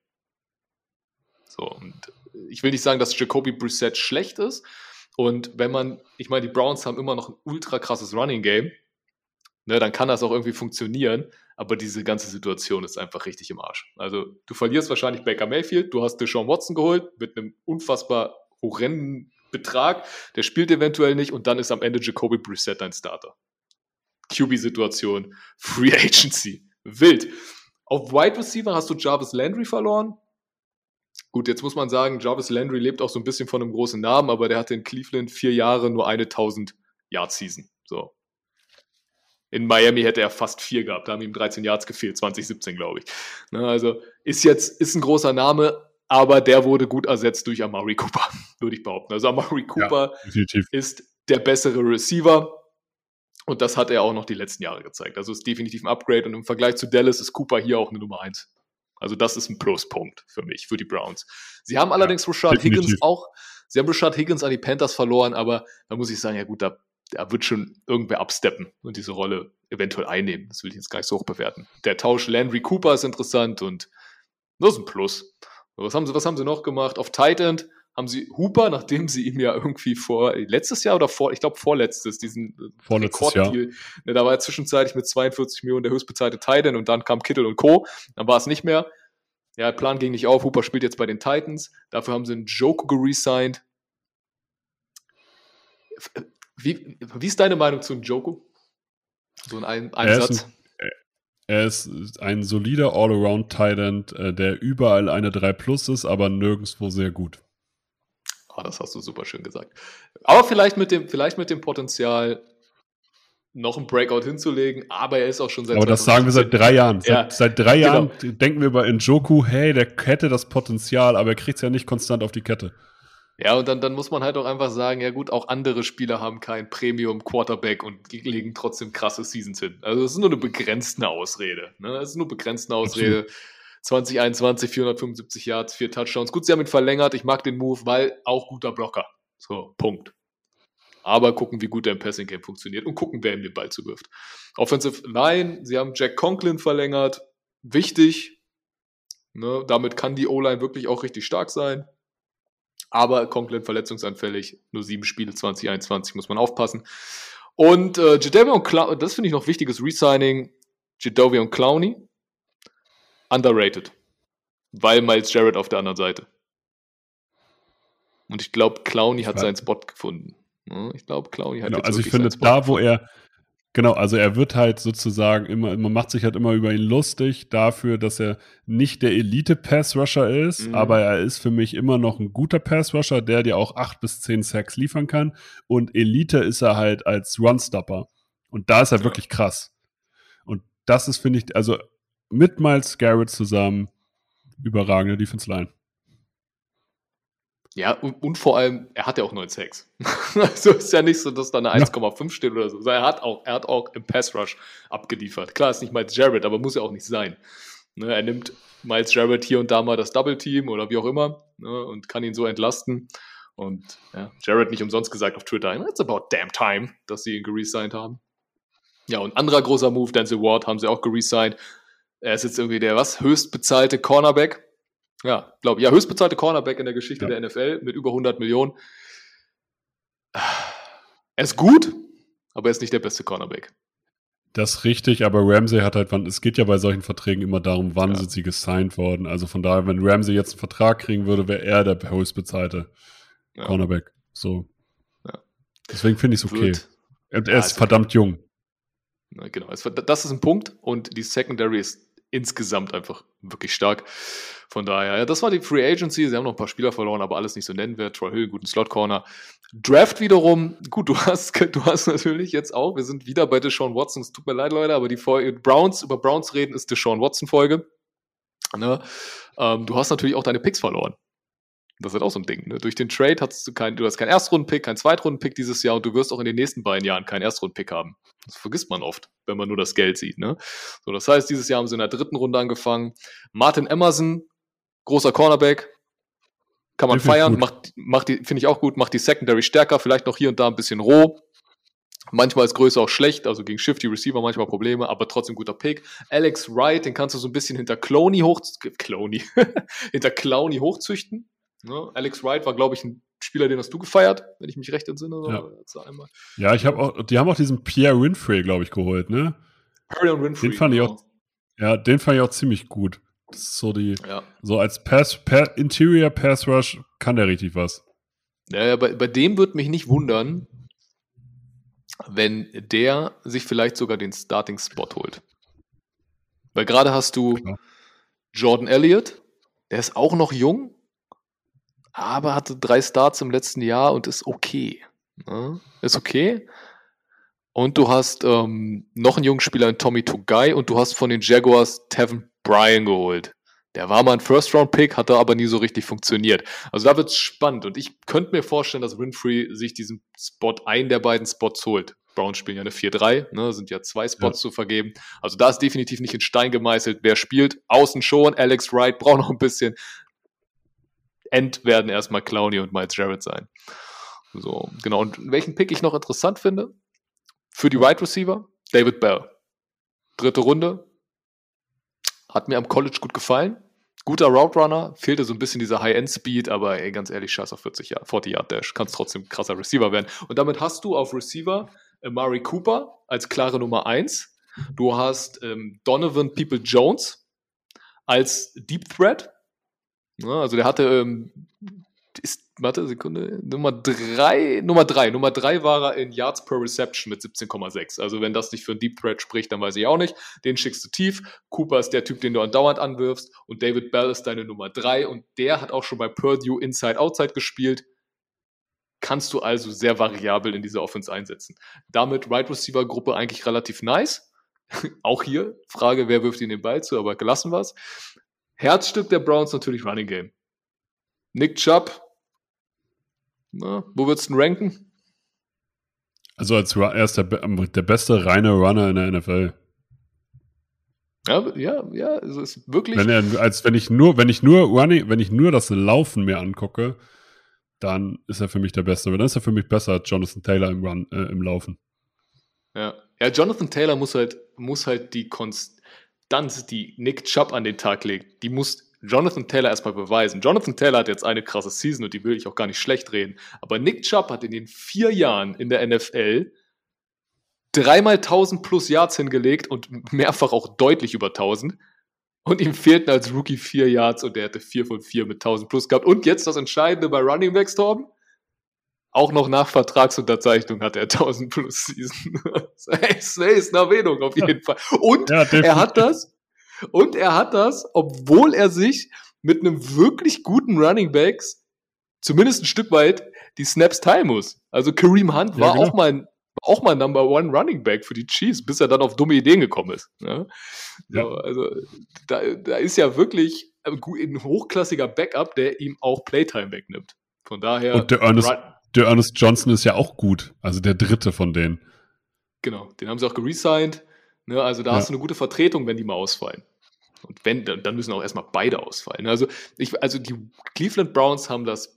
So, und ich will nicht sagen, dass Jacoby Brissett schlecht ist. Und wenn man, ich meine, die Browns haben immer noch ein ultra krasses Running-Game, ne, dann kann das auch irgendwie funktionieren. Aber diese ganze Situation ist einfach richtig im Arsch. Also du verlierst wahrscheinlich Baker Mayfield, du hast Deshaun Watson geholt mit einem unfassbar horrenden Betrag, der spielt eventuell nicht und dann ist am Ende Jacoby Brissett dein Starter. Q B-Situation, Free Agency, wild. Auf Wide Receiver hast du Jarvis Landry verloren. Gut, jetzt muss man sagen, Jarvis Landry lebt auch so ein bisschen von einem großen Namen, aber der hatte in Cleveland vier Jahre nur eine tausend-Yard-Season. So. In Miami hätte er fast vier gehabt, da haben ihm dreizehn Yards gefehlt, zwanzig siebzehn, glaube ich. Na, also ist jetzt, ist ein großer Name, aber der wurde gut ersetzt durch Amari Cooper, würde ich behaupten. Also Amari Cooper ja, ist der bessere Receiver und das hat er auch noch die letzten Jahre gezeigt. Also ist definitiv ein Upgrade und im Vergleich zu Dallas ist Cooper hier auch eine Nummer eins. Also das ist ein Pluspunkt für mich, für die Browns. Sie haben allerdings ja, Rashad definitiv. Higgins auch, sie haben Rashad Higgins an die Panthers verloren, aber da muss ich sagen, ja gut, da Da wird schon irgendwer absteppen und diese Rolle eventuell einnehmen. Das will ich jetzt gar nicht so hoch bewerten. Der Tausch Landry Cooper ist interessant und das ist ein Plus. Was haben sie, was haben sie noch gemacht? Auf Tight End haben sie Hooper, nachdem sie ihm ja irgendwie vor, letztes Jahr oder vor, ich glaube vorletztes, diesen Rekorddeal, ja. Da war er zwischenzeitlich mit zweiundvierzig Millionen der höchstbezahlte Tight End und dann kam Kittle und Co. Dann war es nicht mehr. Ja, der Plan ging nicht auf. Hooper spielt jetzt bei den Titans. Dafür haben sie einen Njoku geresigned. Wie, wie ist deine Meinung zu Njoku? So in einem, einem er Satz. Ist ein, er ist ein solider All-Around-Tight-End, der überall eine drei plus ist, aber nirgendwo sehr gut. Oh, das hast du super schön gesagt. Aber vielleicht mit dem, vielleicht mit dem Potenzial, noch einen Breakout hinzulegen, aber er ist auch schon seit Aber das sagen wir seit drei Jahren. Ja, seit, seit drei genau. Jahren denken wir über Njoku, hey, der hätte das Potenzial, aber er kriegt es ja nicht konstant auf die Kette. Ja, und dann, dann muss man halt auch einfach sagen, ja gut, auch andere Spieler haben kein Premium-Quarterback und legen trotzdem krasse Seasons hin. Also das ist nur eine begrenzte Ausrede. Ne? Das ist nur eine begrenzte Ausrede. Absolut. zwanzig einundzwanzig, vierhundertfünfundsiebzig Yards, vier Touchdowns. Gut, sie haben ihn verlängert. Ich mag den Move, weil auch guter Blocker. So, Punkt. Aber gucken, wie gut er im Passing-Game funktioniert und gucken, wer ihm den Ball zuwirft. Offensive Line, sie haben Jack Conklin verlängert. Wichtig. Ne? Damit kann die O-Line wirklich auch richtig stark sein. Aber Conklin verletzungsanfällig. Nur sieben Spiele, zwanzig einundzwanzig, muss man aufpassen. Und äh, Jadeveon Clowney, das finde ich noch wichtiges Resigning. Jadeveon Clowney. Underrated. Weil Myles Jarrett auf der anderen Seite. Und ich glaube, Clowney hat ja. seinen Spot gefunden. Ich glaube, Clowney hat genau, jetzt also ich finde, da, wo er, genau, also er wird halt sozusagen immer, man macht sich halt immer über ihn lustig dafür, dass er nicht der Elite-Pass-Rusher ist, mhm. aber er ist für mich immer noch ein guter Pass-Rusher, der dir auch acht bis zehn Sacks liefern kann. Und Elite ist er halt als Run-Stopper. Und da ist er ja. wirklich krass. Und das ist, finde ich, also mit Myles Garrett zusammen überragende Defense-Line. Ja, und, und vor allem, er hat ja auch neun Sacks. Also ist ja nicht so, dass da eine eins Komma fünf steht oder so. Er hat auch, er hat auch im Pass-Rush abgeliefert. Klar, ist nicht Myles Jarrett, aber muss ja auch nicht sein. Ne, er nimmt Myles Jarrett hier und da mal das Double-Team oder wie auch immer, ne, und kann ihn so entlasten. Und ja, Jarrett nicht umsonst gesagt auf Twitter, it's about damn time, dass sie ihn geresigned haben. Ja, und anderer großer Move, Denzel Ward, haben sie auch geresigned. Er ist jetzt irgendwie der, was, höchstbezahlte Cornerback. Ja, glaube ich. Ja, höchstbezahlte Cornerback in der Geschichte ja. der N F L mit über hundert Millionen. Er ist gut, aber er ist nicht der beste Cornerback. Das ist richtig, aber Ramsey hat halt, es geht ja bei solchen Verträgen immer darum, wann ja. sind sie gesigned worden. Also von daher, wenn Ramsey jetzt einen Vertrag kriegen würde, wäre er der höchstbezahlte ja. Cornerback. So. Ja. Deswegen finde ich es okay. Wird, Und er ja, ist verdammt okay. jung. Na, genau, das ist ein Punkt und die Secondary ist insgesamt einfach wirklich stark. Von daher, ja, das war die Free Agency. Sie haben noch ein paar Spieler verloren, aber alles nicht so nennenswert. Troy Hill, guten Slot-Corner. Draft wiederum, gut, du hast, du hast natürlich jetzt auch, wir sind wieder bei Deshaun Watson. Es tut mir leid, Leute, aber die Folge, Browns, über Browns reden, ist Deshaun Watson-Folge. Ne? Ähm, du hast natürlich auch deine Picks verloren. Das ist halt auch so ein Ding. Ne? Durch den Trade hast du kein, du hast keinen Erstrunden-Pick, keinen Zweitrunden-Pick dieses Jahr und du wirst auch in den nächsten beiden Jahren keinen Erstrunden-Pick haben. Das vergisst man oft, wenn man nur das Geld sieht. Ne? So, das heißt, dieses Jahr haben sie in der dritten Runde angefangen. Martin Emerson, großer Cornerback, kann man ich feiern, macht, macht die, finde ich auch gut, macht die Secondary stärker, vielleicht noch hier und da ein bisschen roh. Manchmal ist Größe auch schlecht, also gegen Shifty Receiver manchmal Probleme, aber trotzdem guter Pick. Alex Wright, den kannst du so ein bisschen hinter Clowney hoch, Clowney, hinter Clowney hochzüchten. Ne? Alex Wright war, glaube ich, ein Spieler, den hast du gefeiert, wenn ich mich recht entsinne. Ja, einmal. ja ich habe auch, die haben auch diesen Pierre Winfrey, glaube ich, geholt, ne? Pierre Winfrey. Den fand genau. ich auch, ja, den fand ich auch ziemlich gut. Das ist so die, ja. so als Pass, Pass, Interior Pass Rush kann der richtig was. Ja, bei, bei dem würde mich nicht wundern, wenn der sich vielleicht sogar den Starting-Spot holt. Weil gerade hast du Klar. Jordan Elliott, der ist auch noch jung, aber hatte drei Starts im letzten Jahr und ist okay. Ne? Ist okay. Und du hast ähm, noch einen jungen Spieler in Tommy Togai und du hast von den Jaguars Tevin Bryan geholt. Der war mal ein First-Round-Pick, hat da aber nie so richtig funktioniert. Also da wird's spannend und ich könnte mir vorstellen, dass Winfrey sich diesen Spot, einen der beiden Spots holt. Browns spielen ja eine vier drei, ne, sind ja zwei Spots ja. zu vergeben. Also da ist definitiv nicht in Stein gemeißelt, wer spielt. Außen schon, Alex Wright braucht noch ein bisschen. End werden erstmal Clowney und Myles Jarrett sein. So, genau. Und welchen Pick ich noch interessant finde, für die Wide Receiver, David Bell. Dritte Runde. Hat mir am College gut gefallen. Guter Route Runner, fehlte so ein bisschen dieser High-End-Speed, aber ey, ganz ehrlich, scheiß auf vierzig Jahre, vierzig Yard Dash, kannst trotzdem krasser Receiver werden. Und damit hast du auf Receiver Amari Cooper als klare Nummer eins. Du hast ähm, Donovan People-Jones als Deep Threat. Ja, also der hatte, ähm, ist, warte, Sekunde, Nummer drei, Nummer drei, Nummer drei war er in Yards per Reception mit siebzehn Komma sechs. Also wenn das nicht für einen Deep Threat spricht, dann weiß ich auch nicht. Den schickst du tief. Cooper ist der Typ, den du andauernd anwirfst und David Bell ist deine Nummer drei und der hat auch schon bei Purdue Inside-Outside gespielt. kannst du also sehr variabel in dieser Offense einsetzen. Damit Wide Receiver Gruppe eigentlich relativ nice. Auch hier, Frage, wer wirft ihnen den Ball zu, aber gelassen was. Herzstück der Browns natürlich Running Game. Nick Chubb, na, wo würdest du ihn ranken? Also als Ru- er ist der, be- der beste reine Runner in der N F L. Ja, ja, ja, es ist wirklich. Wenn er, als wenn ich nur, wenn ich nur Running, wenn ich nur das Laufen mir angucke, dann ist er für mich der Beste. Dann ist er für mich besser als Jonathan Taylor im Run, äh, im Laufen. Ja. ja, Jonathan Taylor muss halt, muss halt die Konstanz, die Nick Chubb an den Tag legt, die muss Jonathan Taylor erstmal beweisen. Jonathan Taylor hat jetzt eine krasse Season und die will ich auch gar nicht schlecht reden. Aber Nick Chubb hat in den vier Jahren in der N F L dreimal tausend plus Yards hingelegt und mehrfach auch deutlich über tausend. Und ihm fehlten als Rookie vier Yards und der hätte vier von vier mit tausend plus gehabt. Und jetzt das Entscheidende bei Running Backs, Torben. Auch noch nach Vertragsunterzeichnung hat er tausend plus Season. Das ist eine Erwähnung auf jeden Fall. Und Ja, er hat das, und er hat das, obwohl er sich mit einem wirklich guten Running Backs zumindest ein Stück weit die Snaps teilen muss. Also Kareem Hunt Ja, war genau. auch mal ein auch mal Number One Running Back für die Chiefs, bis er dann auf dumme Ideen gekommen ist. Ja? So, Ja. also da, da ist ja wirklich ein hochklassiger Backup, der ihm auch Playtime wegnimmt. Von daher. Und der Ernest, Run, der Ernest Johnson ist ja auch gut. Also der dritte von denen. genau, den haben sie auch geresigned. Ne? Also da Ja. hast du eine gute Vertretung, wenn die mal ausfallen. Und wenn, dann, dann müssen auch erstmal beide ausfallen. Also, ich, also die Cleveland Browns haben das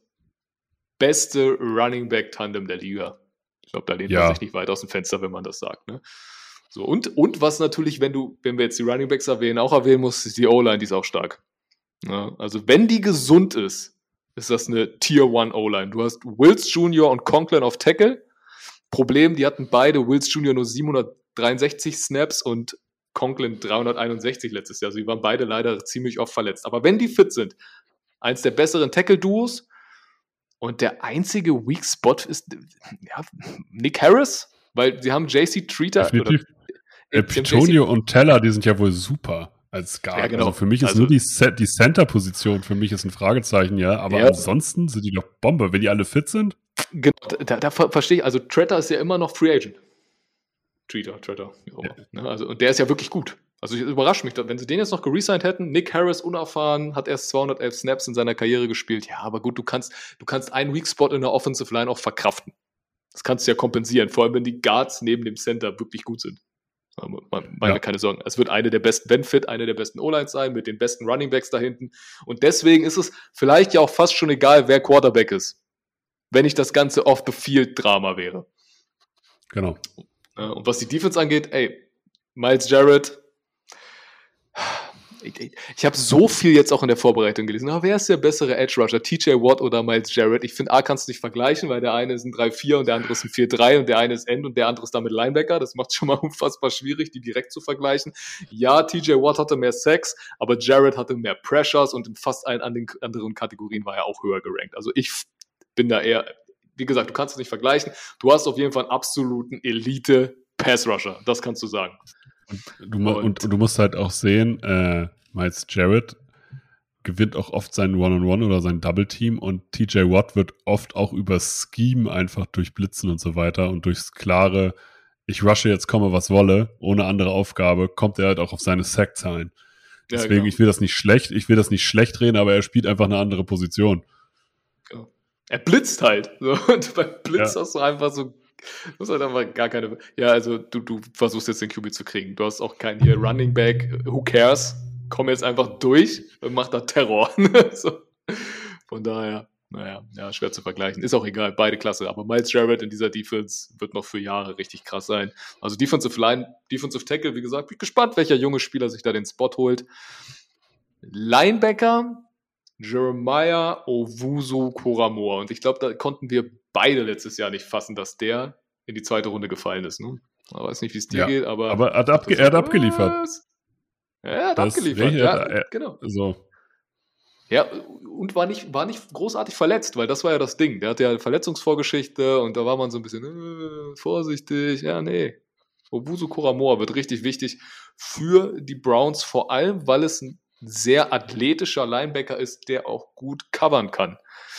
beste Running Back Tandem der Liga. Ich glaube, da lehnt Ja. man sich nicht weit aus dem Fenster, wenn man das sagt. Ne? So, und, und was natürlich, wenn du, wenn wir jetzt die Running Backs erwähnen, auch erwähnen musst, ist die O-Line, die ist auch stark. Ja, also wenn die gesund ist, ist das eine Tier One O-Line. Du hast Wills Junior und Conklin auf Tackle. Problem, die hatten beide, Wills Junior nur siebenhundertdreiundsechzig Snaps und Conklin dreihunderteinundsechzig letztes Jahr. Also die waren beide leider ziemlich oft verletzt. Aber wenn die fit sind, eins der besseren Tackle-Duos. Und der einzige Weak Spot ist ja, Nick Harris, weil sie haben J C Treater. Definitiv. Oder, Äh, Pitonio und Teller, die sind ja wohl super als Guard. Ja, genau. Also für mich ist Also- nur die, Ce- die Center-Position, für mich ist ein Fragezeichen, ja. Aber Ja. ansonsten sind die doch Bombe. Wenn die alle fit sind, Genau, da, da ver- verstehe ich. Also Tretter ist ja immer noch Free Agent. Treater, Tretter. wie auch immer, ne? Also, und der ist ja wirklich gut. Also ich überrascht mich, wenn sie den jetzt noch geresigned hätten. Nick Harris, unerfahren, hat erst zweihundertelf Snaps in seiner Karriere gespielt. Ja, aber gut, du kannst, du kannst einen Weak Spot in der Offensive Line auch verkraften. Das kannst du ja kompensieren, vor allem wenn die Guards neben dem Center wirklich gut sind. Aber man- Meine Ja. keine Sorgen. Es wird eine der besten, wenn fit, eine der besten O-Lines sein, mit den besten Running Backs da hinten. Und deswegen ist es vielleicht ja auch fast schon egal, wer Quarterback ist. Wenn nicht das ganze Off-the-Field-Drama wäre. genau. Ja, und was die Defense angeht, ey, Myles Jarrett, ich, ich, ich habe so viel jetzt auch in der Vorbereitung gelesen. Aber wer ist der bessere Edge Rusher, T J Watt oder Myles Jarrett? Ich finde, A, kannst du nicht vergleichen, weil der eine ist ein drei vier und der andere ist ein vier drei und der eine ist End und der andere ist damit Linebacker. Das macht schon mal unfassbar schwierig, die direkt zu vergleichen. Ja, T J Watt hatte mehr Sacks, aber Jarrett hatte mehr Pressures und in fast allen an den anderen Kategorien war er auch höher gerankt. Also ich bin da eher, wie gesagt, du kannst es nicht vergleichen. Du hast auf jeden Fall einen absoluten Elite-Pass-Rusher. Das kannst du sagen. Du, mu- Und- und, und du musst halt auch sehen, äh, Miles Jarrett gewinnt auch oft sein One-on-One oder sein Double-Team und T J Watt wird oft auch über Scheme einfach durch Blitzen und so weiter und durchs klare, ich rushe jetzt, komme was wolle, ohne andere Aufgabe, kommt er halt auch auf seine Sack-Zahlen. Ja, Deswegen, genau. ich will das nicht schlecht, ich will das nicht schlecht reden, aber er spielt einfach eine andere Position. Genau. Er blitzt halt. So. Und beim Blitz Ja. hast du einfach so, du hast halt einfach gar keine. Ja, also du, du versuchst jetzt den Q B zu kriegen. Du hast auch keinen hier Running Back, who cares? Komm jetzt einfach durch und mach da Terror. So. Von daher, naja, ja, schwer zu vergleichen. Ist auch egal, beide klasse. Aber Myles Jarrett in dieser Defense wird noch für Jahre richtig krass sein. Also Defensive Line, Defensive Tackle, wie gesagt, bin gespannt, welcher junge Spieler sich da den Spot holt. Linebacker, Jeremiah Owusu-Koramoah. Und ich glaube, da konnten wir beide letztes Jahr nicht fassen, dass der in die zweite Runde gefallen ist. Ne? Ich weiß nicht, wie es dir Ja, geht, aber. aber er hat abge- er hat abgeliefert. Was? Ja, er hat Das- abgeliefert. ja, Ja, er- genau. So. Ja, und war nicht, war nicht großartig verletzt, weil das war ja das Ding. Der hatte ja eine Verletzungsvorgeschichte und da war man so ein bisschen äh, vorsichtig. Ja, nee. Owusu Koramoah wird richtig wichtig für die Browns, vor allem, weil es ein sehr athletischer Linebacker ist, der auch gut covern kann.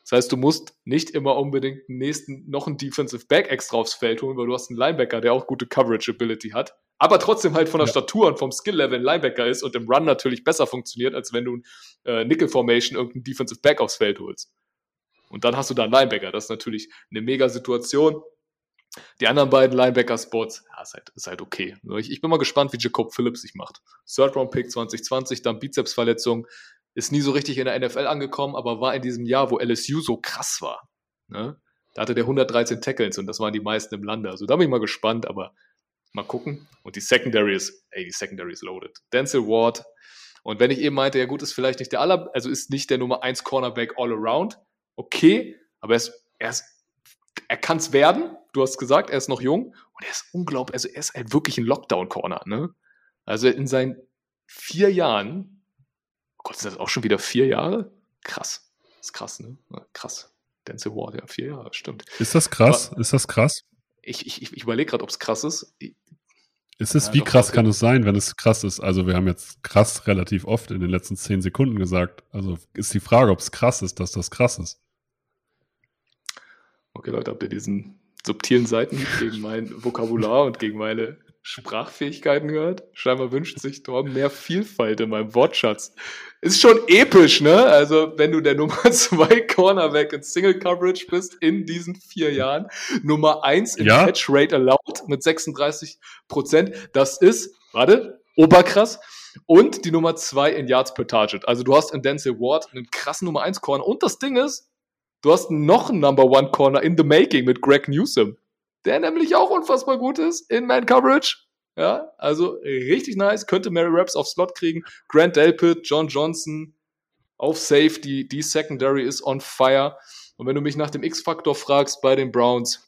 Das heißt, du musst nicht immer unbedingt den nächsten, noch einen Defensive Back extra aufs Feld holen, weil du hast einen Linebacker, der auch gute Coverage-Ability hat, aber trotzdem halt von der ja. Statur und vom Skill-Level ein Linebacker ist und im Run natürlich besser funktioniert, als wenn du äh, Nickel-Formation irgendeinen Defensive Back aufs Feld holst. Und dann hast du da einen Linebacker. Das ist natürlich eine mega Situation. Die anderen beiden Linebacker-Spots, ja, ist halt, ist halt okay. Ich, ich bin mal gespannt, wie Jacob Phillips sich macht. Third-Round-Pick zwanzig zwanzig, dann Bizepsverletzung, ist nie so richtig in der N F L angekommen, aber war in diesem Jahr, wo L S U so krass war. Ne? Da hatte der hundertdreizehn Tackles und das waren die meisten im Lande. Also da bin ich mal gespannt, aber mal gucken. Und die Secondary ist, ey, die Secondary ist loaded. Denzel Ward. Und wenn ich eben meinte, ja gut, ist vielleicht nicht der aller, also ist nicht der Nummer eins Cornerback all around. Okay, aber er ist, er ist, er kann es werden. Du hast gesagt, er ist noch jung und er ist unglaublich, also er ist halt wirklich ein Lockdown-Corner, ne? Also in seinen vier Jahren, oh Gott, sind das auch schon wieder vier Jahre? Krass. Das ist krass, ne? Krass. Denzel Ward, ja, vier Jahre, stimmt. Ist das krass? Aber ist das krass? Ich, ich, ich überlege gerade, ob es krass ist. Ich, ist es, ja, wie doch, krass okay. kann es sein, wenn es krass ist? Also wir haben jetzt krass relativ oft in den letzten zehn Sekunden gesagt. Also ist die Frage, ob es krass ist, dass das krass ist. Okay, Leute, habt ihr diesen subtilen Seiten gegen mein Vokabular und gegen meine Sprachfähigkeiten gehört? Scheinbar wünscht sich Torben mehr Vielfalt in meinem Wortschatz. Ist schon episch, ne? Also, wenn du der Nummer zwei Cornerback in Single Coverage bist in diesen vier Jahren, Nummer eins in ja? Catch Rate allowed mit sechsunddreißig Prozent, das ist, warte, oberkrass. Und die Nummer zwei in Yards per Target. Also, du hast in Denzel Ward einen krassen Nummer eins Corner. Und das Ding ist, du hast noch einen Number One Corner in the making mit Greg Newsome, der nämlich auch unfassbar gut ist in Man-Coverage. Ja, also richtig nice. Könnte Mary Raps auf Slot kriegen. Grant Delpit, John Johnson auf Safety. Die Secondary ist on fire. Und wenn du mich nach dem X-Faktor fragst bei den Browns,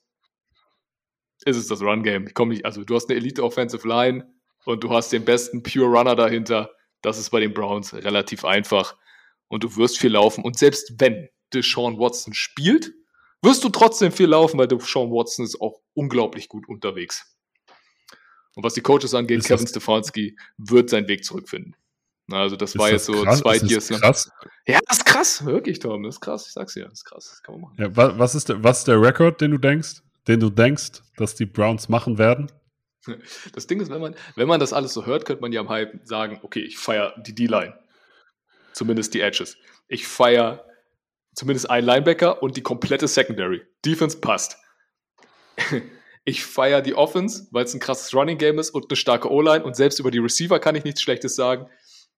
ist es das Run-Game. Ich komme nicht, also du hast eine Elite-Offensive Line und du hast den besten Pure Runner dahinter. Das ist bei den Browns relativ einfach. Und du wirst viel laufen. Und selbst wenn Deshaun Watson spielt, wirst du trotzdem viel laufen, weil Deshaun Watson ist auch unglaublich gut unterwegs. Und was die Coaches angeht, ist Kevin Stefanski wird seinen Weg zurückfinden. Also das war das jetzt so krass? zwei Years. Ist krass? Ja, das ist krass, wirklich, Tom, das ist krass, ich sag's dir, das ist krass, das kann man machen. Ja, was ist der, was ist der Rekord, den du denkst, den du denkst, dass die Browns machen werden? Das Ding ist, wenn man, wenn man das alles so hört, könnte man ja am Hype sagen, okay, ich feiere die D-Line. Zumindest die Edges. Ich feiere zumindest einen Linebacker und die komplette Secondary. Defense passt. Ich feiere die Offense, weil es ein krasses Running Game ist und eine starke O-Line und selbst über die Receiver kann ich nichts Schlechtes sagen.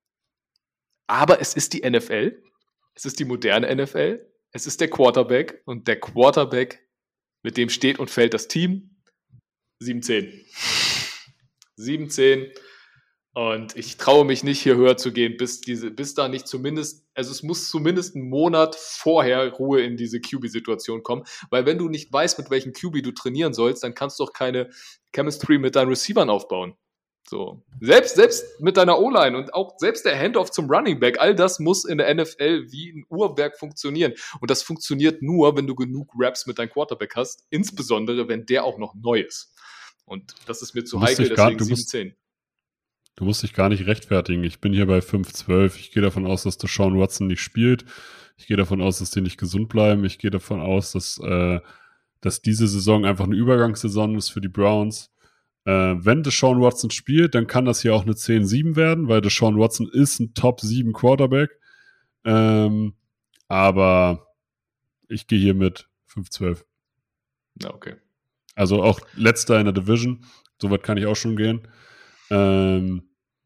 Aber es ist die N F L. Es ist die moderne N F L. Es ist der Quarterback und der Quarterback, mit dem steht und fällt das Team. sieben zehn. sieben zehn. Und ich traue mich nicht, hier höher zu gehen, bis diese, bis da nicht zumindest, also es muss zumindest einen Monat vorher Ruhe in diese Q B-Situation kommen, weil wenn du nicht weißt, mit welchem Q B du trainieren sollst, dann kannst du auch keine Chemistry mit deinen Receivern aufbauen. So. Selbst, selbst mit deiner O-Line und auch selbst der Handoff zum Running Back, all das muss in der N F L wie ein Uhrwerk funktionieren. Und das funktioniert nur, wenn du genug Raps mit deinem Quarterback hast, insbesondere, wenn der auch noch neu ist. Und das ist mir zu heikel, deswegen sieben zehn. Du musst dich gar nicht rechtfertigen. Ich bin hier bei fünf zwölf. Ich gehe davon aus, dass Deshaun Watson nicht spielt. Ich gehe davon aus, dass die nicht gesund bleiben. Ich gehe davon aus, dass, äh, dass diese Saison einfach eine Übergangssaison ist für die Browns. Äh, wenn Deshaun Watson spielt, dann kann das hier auch eine zehn sieben werden, weil Deshaun Watson ist ein Top sieben Quarterback. Ähm, aber ich gehe hier mit fünf zwölf. Ja, okay. Also auch letzter in der Division. Soweit kann ich auch schon gehen. Ähm,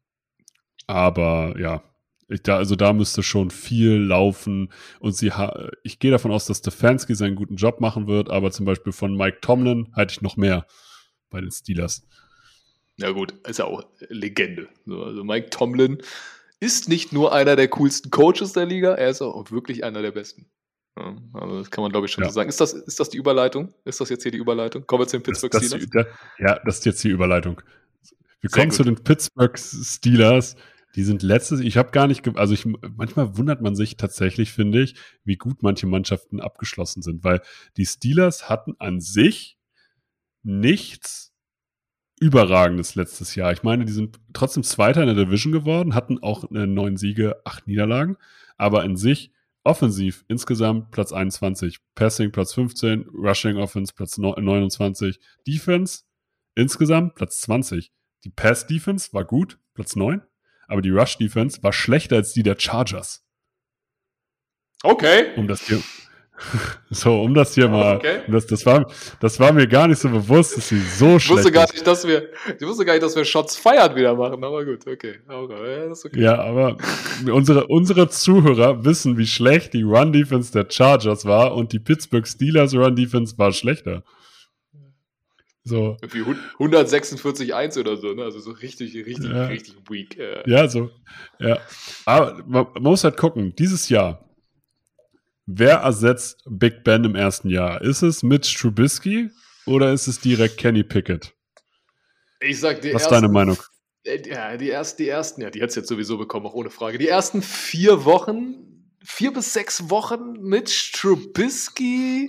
aber ja, ich da, also da müsste schon viel laufen und sie ha- ich gehe davon aus, dass Stefanski seinen guten Job machen wird, aber zum Beispiel von Mike Tomlin halte ich noch mehr bei den Steelers. Ja gut, ist ja auch Legende. Also Mike Tomlin ist nicht nur einer der coolsten Coaches der Liga, er ist auch wirklich einer der besten. Ja, also das kann man, glaube ich, schon ja. so sagen. Ist das, ist das die Überleitung? Ist das jetzt hier die Überleitung? Kommen wir zu den Pittsburgh das, das, Steelers? Da, ja, das ist jetzt die Überleitung. Wir Sehr kommen gut. zu den Pittsburgh Steelers. Die sind letztes, ich habe gar nicht, ge- also ich, manchmal wundert man sich tatsächlich, finde ich, wie gut manche Mannschaften abgeschlossen sind, weil die Steelers hatten an sich nichts Überragendes letztes Jahr. Ich meine, die sind trotzdem Zweiter in der Division geworden, hatten auch äh, neun Siege, acht Niederlagen, aber in sich Offensiv insgesamt Platz einundzwanzig, Passing Platz fünfzehn, Rushing Offense Platz neunundzwanzig, Defense insgesamt Platz zwanzig. Die Pass Defense war gut, Platz neun, aber die Rush Defense war schlechter als die der Chargers. Okay. Um das hier, so, um das hier mal, Okay. um das, das, war, das war mir gar nicht so bewusst, dass sie so Ich schlecht wusste gar ist. nicht, dass wir, ich wusste gar nicht, dass wir Shots fired wieder machen, aber gut, okay. okay. Ja, das ist okay. Ja, aber unsere, unsere Zuhörer wissen, wie schlecht die Run-Defense der Chargers war und die Pittsburgh Steelers Run-Defense war schlechter. So. Wie hundertsechsundvierzig eins oder so, ne? Also so richtig, richtig, Ja. richtig weak. Äh. Ja, so. Ja. Aber man, man muss halt gucken, dieses Jahr, wer ersetzt Big Ben im ersten Jahr? Ist es Mitch Trubisky oder ist es direkt Kenny Pickett? Ich sag dir Was ist deine Meinung? Ja, die ersten, die ersten, ja, die hat es jetzt sowieso bekommen, auch ohne Frage. Die ersten vier Wochen, vier bis sechs Wochen mit Trubisky.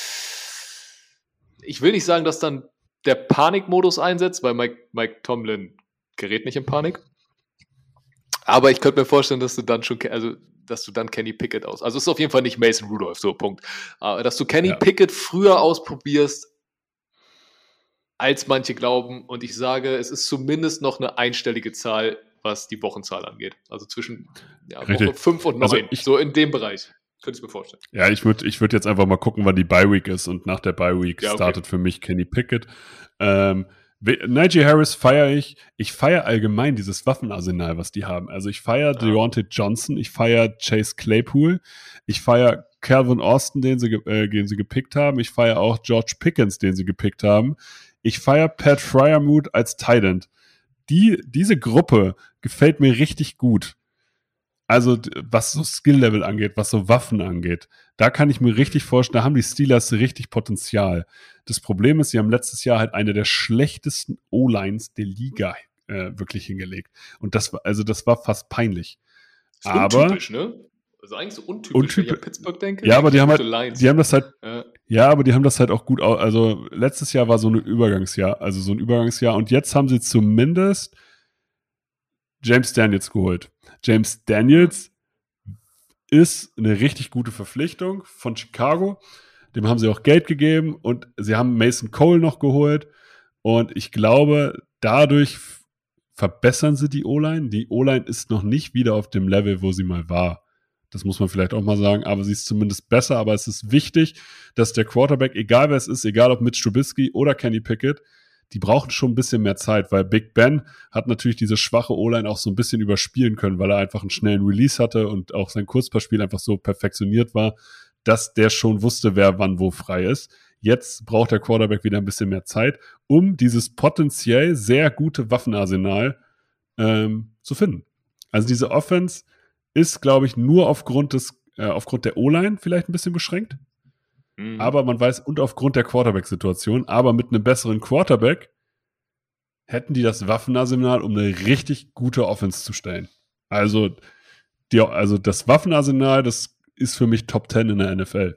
Ich will nicht sagen, dass dann der Panikmodus einsetzt, weil Mike, Mike Tomlin gerät nicht in Panik. Aber ich könnte mir vorstellen, dass du dann schon, also, dass du dann Kenny Pickett aus. Also es ist auf jeden Fall nicht Mason Rudolph, so Punkt. Aber dass du Kenny Ja. Pickett früher ausprobierst, als manche glauben. Und ich sage, es ist zumindest noch eine einstellige Zahl, was die Wochenzahl angeht. Also zwischen ja, Richtig. Woche fünf und neun. Also ich- so in dem Bereich. Könnte ich mir vorstellen. Ja, ich würde ich würd jetzt einfach mal gucken, wann die Bye-Week ist und nach der Bye-Week Ja, okay. startet für mich Kenny Pickett. Ähm, we- Najee Harris feiere ich. Ich feiere allgemein dieses Waffenarsenal, was die haben. Also ich feiere Deontay Johnson, ich feiere Chase Claypool, ich feiere Calvin Austin, den sie, ge- äh, den sie gepickt haben. Ich feiere auch George Pickens, den sie gepickt haben. Ich feiere Pat Fryermuth als Tight End. Die, diese Gruppe gefällt mir richtig gut. Also, d- was so Skill-Level angeht, was so Waffen angeht, da kann ich mir richtig vorstellen, da haben die Steelers richtig Potenzial. Das Problem ist, sie haben letztes Jahr halt eine der schlechtesten O-Lines der Liga äh, wirklich hingelegt. Und das war, also das war fast peinlich. Ist Aber- untypisch, ne? Also eigentlich so untypisch, wenn ich Untypisch- an Pittsburgh denke. Ja, aber die haben halt, Gute Lines. die haben das halt, Ja. ja, aber die haben das halt auch gut, au- also letztes Jahr war so ein Übergangsjahr, also so ein Übergangsjahr und jetzt haben sie zumindest James Daniels geholt. James Daniels ist eine richtig gute Verpflichtung von Chicago. Dem haben sie auch Geld gegeben und sie haben Mason Cole noch geholt und ich glaube, dadurch f- verbessern sie die O-Line. Die O-Line ist noch nicht wieder auf dem Level, wo sie mal war. Das muss man vielleicht auch mal sagen, aber sie ist zumindest besser. Aber es ist wichtig, dass der Quarterback, egal wer es ist, egal ob Mitch Trubisky oder Kenny Pickett, die brauchen schon ein bisschen mehr Zeit, weil Big Ben hat natürlich diese schwache O-Line auch so ein bisschen überspielen können, weil er einfach einen schnellen Release hatte und auch sein Kurzpassspiel einfach so perfektioniert war, dass der schon wusste, wer wann wo frei ist. Jetzt braucht der Quarterback wieder ein bisschen mehr Zeit, um dieses potenziell sehr gute Waffenarsenal ähm, zu finden. Also diese Offense ist, glaube ich, nur aufgrund des, äh, aufgrund der O-Line vielleicht ein bisschen beschränkt. Mhm. Aber man weiß, und aufgrund der Quarterback-Situation, aber mit einem besseren Quarterback hätten die das Waffenarsenal, um eine richtig gute Offense zu stellen. Also, die, also das Waffenarsenal, das ist für mich Top zehn in der N F L.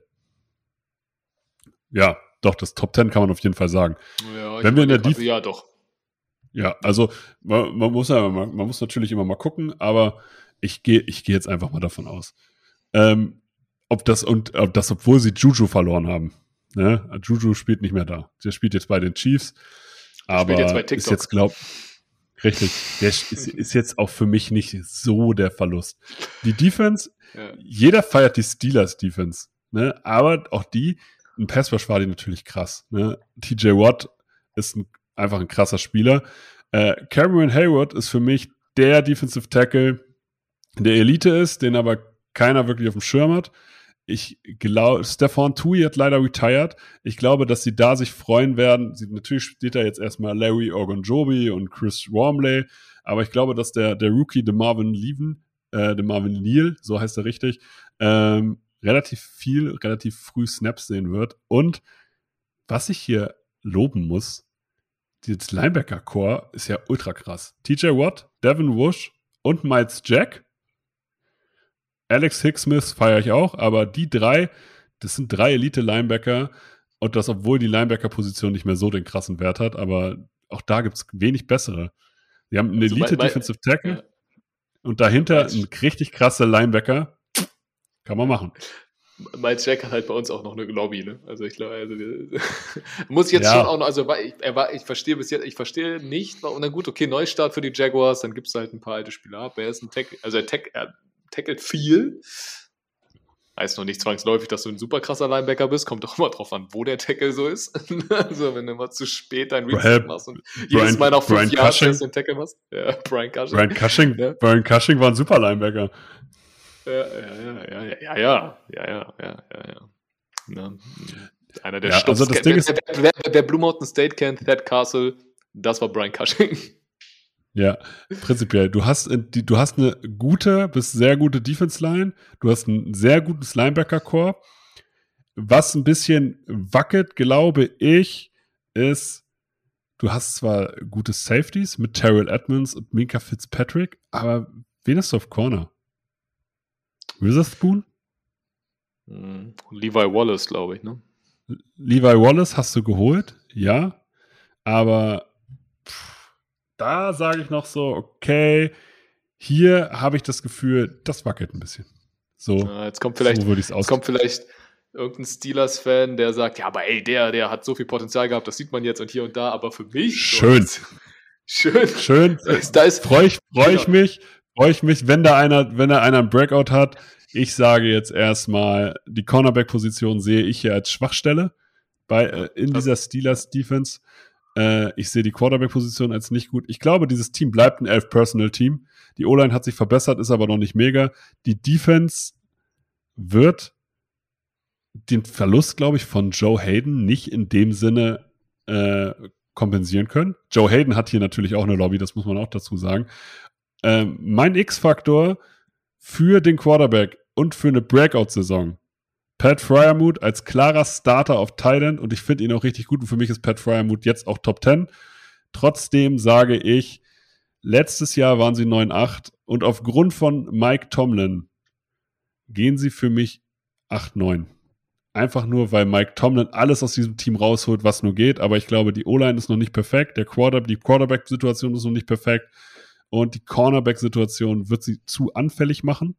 Ja, doch, das Top zehn kann man auf jeden Fall sagen. Ja, ich Wenn wir in der überlege Def- gerade, ja, doch. Ja, also man, man, muss ja, man, man muss natürlich immer mal gucken, aber ich gehe ich gehe jetzt einfach mal davon aus. Ähm, ob das und ob das, obwohl sie Juju verloren haben. Ne? Juju spielt nicht mehr da. Der spielt jetzt bei den Chiefs. Aber spielt jetzt bei ist TikTok. jetzt glaub richtig. Der ist, ist jetzt auch für mich nicht so der Verlust. Die Defense, Ja. jeder feiert die Steelers Defense, ne? Aber auch die, ein Passrush war die natürlich krass. Ne? T J Watt ist ein, einfach ein krasser Spieler. Äh, Cameron Hayward ist für mich der Defensive Tackle, der Elite ist, den aber keiner wirklich auf dem Schirm hat. Ich glaube, Stephon Tuitt hat leider retired. Ich glaube, dass sie da sich freuen werden. Sie, natürlich steht da jetzt erstmal Larry Ogunjobi und Chris Wormley, aber ich glaube, dass der, der Rookie DeMarvin Leaven, äh, DeMarvin Leal, so heißt er richtig, ähm, relativ viel, relativ früh Snaps sehen wird. Und was ich hier loben muss, dieses Linebacker-Core ist ja ultra krass. T J Watt, Devin Bush und Miles Jack. Alex Hicksmith feiere ich auch, aber die drei, das sind drei Elite-Linebacker und das, obwohl die Linebacker-Position nicht mehr so den krassen Wert hat, aber auch da gibt es wenig bessere. Sie haben einen Also, weil- weil- Elite-Defensive Tackle Ja. und dahinter Miles- ein richtig krasser Linebacker. Kann man machen. Miles Jack hat halt bei uns auch noch eine Lobby, ne? Also ich glaube, also muss jetzt Ja. schon auch noch, also ich, er war, ich verstehe bis jetzt, ich verstehe nicht, und dann gut, okay, Neustart für die Jaguars, dann gibt es halt ein paar alte Spieler ab. Er ist ein Tackle, also er, tack, er tackelt viel. Heißt noch nicht zwangsläufig, dass du ein super krasser Linebacker bist, kommt doch immer drauf an, wo der Tackle so ist. Also wenn du immer zu spät dein Reset machst und jedes Mal nach fünf Jahren den Tackle machst. Ja, Brian Cushing. Brian Cushing, Ja. Brian Cushing war ein super Linebacker. Ja, ja, ja, ja, ja, ja, ja, ja, ja, ja, ja. Ja. Einer der Ja, Stumpfs. also das Ding wer, ist- wer, wer, wer Blue Mountain State kennt, Thad Castle, das war Brian Cushing. Ja, prinzipiell. Du hast, in- die, du hast eine gute bis sehr gute Defense-Line. Du hast ein sehr gutes Linebacker-Core. Was ein bisschen wackelt, glaube ich, ist, du hast zwar gute Safeties mit Terrell Edmonds und Minka Fitzpatrick, aber wen hast du auf Corner? Witherspoon? Hm, Levi Wallace, glaube ich, ne? Levi Wallace hast du geholt, ja, aber pff, da sage ich noch so, okay, hier habe ich das Gefühl, das wackelt ein bisschen. So, Ja, jetzt kommt vielleicht, so würde ich es jetzt aus. kommt vielleicht irgendein Steelers-Fan, der sagt, ja, aber ey, der, der hat so viel Potenzial gehabt, das sieht man jetzt und hier und da, aber für mich... Schön. Schön. Schön, Da ist, da ist freue ich, freu ich Genau. mich, freue ich mich, wenn da einer, wenn da einer einen Breakout hat. Ich sage jetzt erstmal, die Cornerback-Position sehe ich hier als Schwachstelle bei, äh, in das- dieser Steelers-Defense. Äh, ich sehe die Quarterback-Position als nicht gut. Ich glaube, dieses Team bleibt ein elf-Personal-Team. Die O-Line hat sich verbessert, ist aber noch nicht mega. Die Defense wird den Verlust, glaube ich, von Joe Hayden nicht in dem Sinne äh, kompensieren können. Joe Hayden hat hier natürlich auch eine Lobby, das muss man auch dazu sagen. Ähm, mein X-Faktor für den Quarterback und für eine Breakout-Saison, Pat Fryermuth als klarer Starter auf Tight End, und ich finde ihn auch richtig gut, und für mich ist Pat Fryermuth jetzt auch Top zehn. Trotzdem sage ich, letztes Jahr waren sie neun acht und aufgrund von Mike Tomlin gehen sie für mich acht neun. Einfach nur, weil Mike Tomlin alles aus diesem Team rausholt, was nur geht. Aber ich glaube, die O-Line ist noch nicht perfekt. Der Quarter, die Quarterback-Situation ist noch nicht perfekt. Und die Cornerback-Situation wird sie zu anfällig machen.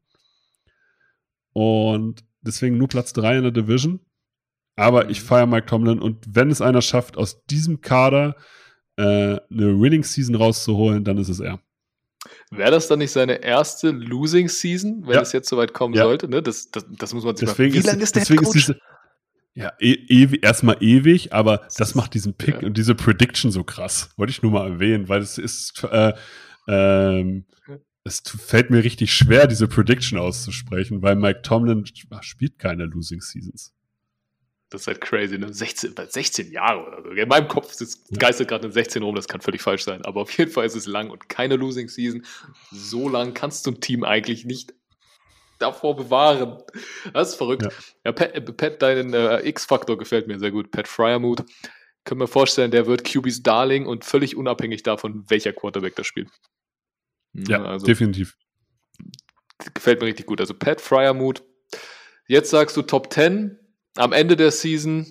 Und deswegen nur Platz drei in der Division. Aber ich feiere Mike Tomlin. Und wenn es einer schafft, aus diesem Kader äh, eine Winning-Season rauszuholen, dann ist es er. Wäre das dann nicht seine erste Losing-Season, wenn Ja. es jetzt soweit kommen Ja. sollte? Ne? Das, das, das muss man sich Deswegen mal... Wie ist, lange ist der deswegen Head ist Coach? diese, ja, e ewig, erstmal ewig, aber das, Das macht diesen Pick ja. und diese Prediction so krass. Wollte ich nur mal erwähnen, weil es ist, äh, ähm, es t- fällt mir richtig schwer, diese Prediction auszusprechen, weil Mike Tomlin sp- spielt keine Losing Seasons. Das ist halt crazy, ne? sechzehn, sechzehn Jahre oder so. In meinem Kopf sitzt, geistert gerade eine sechzehn rum, das kann völlig falsch sein. Aber auf jeden Fall ist es lang und keine Losing Season. So lang kannst du ein Team eigentlich nicht davor bewahren. Das ist verrückt. Ja. Ja, Pat, äh, Pat deinen äh, X-Faktor gefällt mir sehr gut. Pat Fryermuth. Können wir vorstellen, der wird Q Bs Darling und völlig unabhängig davon, welcher Quarterback da spielt. Ja, also definitiv. gefällt mir richtig gut. Also Pat Fryermuth. Jetzt sagst du Top zehn am Ende der Season.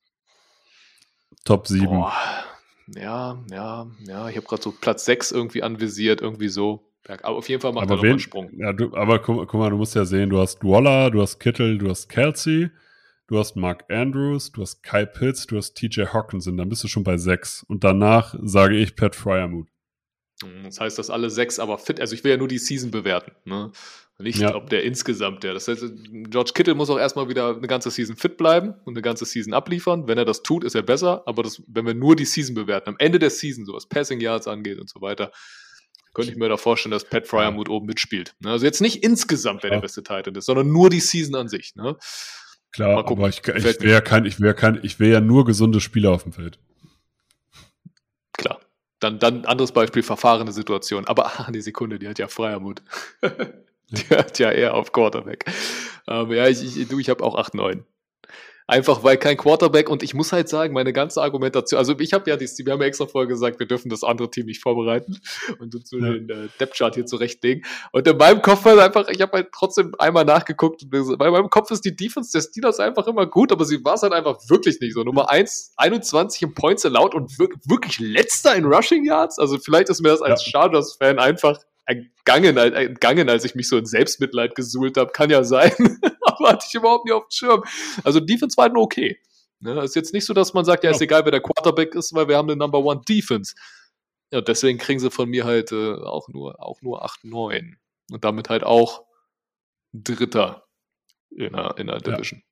Top sieben. Boah, ja, ja, ja. Ich habe gerade so Platz sechs irgendwie anvisiert, irgendwie so. Aber auf jeden Fall macht er Aber noch mal einen wen, Sprung. ja, du, aber guck, guck mal, du musst ja sehen, du hast Waller, du hast Kittle, du hast Kelsey, du hast Mark Andrews, du hast Kyle Pitts, du hast T J Hawkinson, dann bist du schon bei sechs. Und danach sage ich Pat Fryermuth. Das heißt, dass alle sechs aber fit, also ich will ja nur die Season bewerten, ne? Nicht, Ja. ob der insgesamt der. Das heißt, George Kittle muss auch erstmal wieder eine ganze Season fit bleiben und eine ganze Season abliefern. Wenn er das tut, ist er besser, aber das, wenn wir nur die Season bewerten, am Ende der Season, so was Passing Yards angeht und so weiter, könnte ich mir da vorstellen, dass Pat Fryermuth oben mitspielt. Ne? Also jetzt nicht insgesamt, wer Ja. der beste Titan ist, sondern nur die Season an sich. Ne? Klar, Mal gucken. aber ich, ich Gefällt mir. wäre kein, ich wäre kein, ich wäre ja nur gesunde Spieler auf dem Feld. Klar. Dann, dann anderes Beispiel, verfahrene Situation. Aber ah, die Sekunde, die hat ja Fryermuth. Die hat ja eher auf Quarterback. Ähm, ja, ich, ich, du, ich habe auch acht neun. Einfach weil kein Quarterback, und ich muss halt sagen, meine ganze Argumentation, also ich habe ja, die, wir haben ja extra vorher gesagt, wir dürfen das andere Team nicht vorbereiten und uns nur Ja. den äh, Depth-Chart hier zurechtlegen. Und in meinem Kopf war einfach, ich habe halt trotzdem einmal nachgeguckt, und gesagt, weil in meinem Kopf ist die Defense der Steelers einfach immer gut, aber sie war es halt einfach wirklich nicht so. Nummer eins, einundzwanzig im Points allowed und wir, wirklich letzter in Rushing Yards. Also vielleicht ist mir das als Ja. Chargers-Fan einfach entgangen, entgangen, als ich mich so in Selbstmitleid gesuhlt habe. Kann ja sein. Aber hatte ich überhaupt nicht auf dem Schirm. Also Defense war halt nur okay. Ne, ist jetzt nicht so, dass man sagt, ja, ist egal, wer der Quarterback ist, weil wir haben eine Number One Defense. Ja, deswegen kriegen sie von mir halt äh, auch nur, auch nur acht neun. Und damit halt auch Dritter in der, in der Division.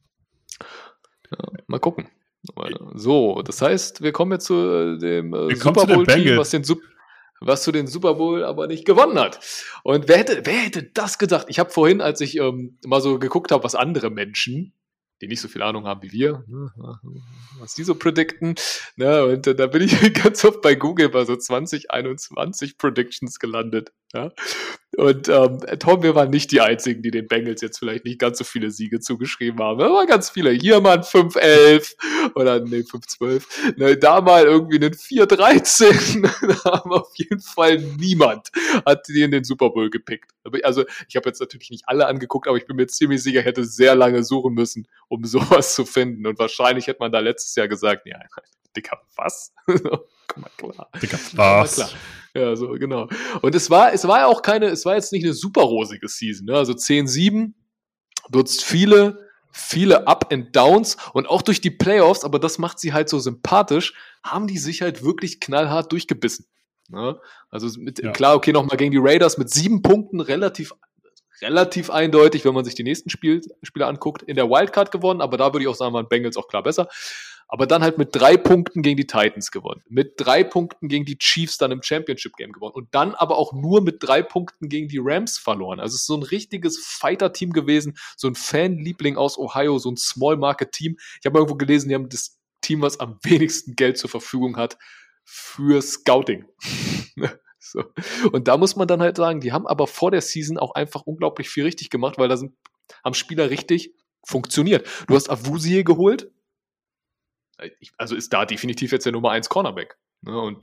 Ja. Ja, mal gucken. So, das heißt, wir kommen jetzt zu dem äh, Super Bowl-Team, was den Super was zu den Super Bowl aber nicht gewonnen hat. Und wer hätte, wer hätte das gedacht? Ich habe vorhin, als ich ähm, mal so geguckt habe, was andere Menschen, die nicht so viel Ahnung haben wie wir, ne, was die so predikten, ne, und äh, da bin ich ganz oft bei Google bei so zwanzig einundzwanzig Predictions gelandet. Ja? Und ähm, Tom, wir waren nicht die Einzigen, die den Bengals jetzt vielleicht nicht ganz so viele Siege zugeschrieben haben. Da waren ganz viele. Hier mal ein fünf elf oder nee, fünf zwölf. Ne, da mal irgendwie einen vier dreizehn. Da haben auf jeden Fall niemand hat die in den Super Bowl gepickt. Also ich habe jetzt natürlich nicht alle angeguckt, aber ich bin mir ziemlich sicher, hätte sehr lange suchen müssen, um sowas zu finden. Und wahrscheinlich hätte man da letztes Jahr gesagt, ja, Dicker, was? Komm mal klar. Dicker, was? Klar. Ja, so, genau. Und es war, es war ja auch keine, es war jetzt nicht eine super rosige Season, ne? Also zehn sieben, nutzt viele, viele Up and Downs und auch durch die Playoffs, aber das macht sie halt so sympathisch, haben die sich halt wirklich knallhart durchgebissen. Ne? Also mit, ja. Klar, okay, nochmal gegen die Raiders mit sieben Punkten, relativ, relativ eindeutig, wenn man sich die nächsten Spiel, Spiele anguckt, in der Wildcard gewonnen, aber da würde ich auch sagen, waren Bengals auch klar besser. Aber dann halt mit drei Punkten gegen die Titans gewonnen. Mit drei Punkten gegen die Chiefs dann im Championship-Game gewonnen. Und dann aber auch nur mit drei Punkten gegen die Rams verloren. Also es ist so ein richtiges Fighter-Team gewesen. So ein Fanliebling aus Ohio, so ein Small-Market-Team. Ich habe irgendwo gelesen, die haben das Team, was am wenigsten Geld zur Verfügung hat für Scouting. So. Und da muss man dann halt sagen, die haben aber vor der Season auch einfach unglaublich viel richtig gemacht, weil da sind, haben Spieler richtig funktioniert. Du hast Awuzie geholt. Also ist da definitiv jetzt der Nummer eins Cornerback. Ne? Und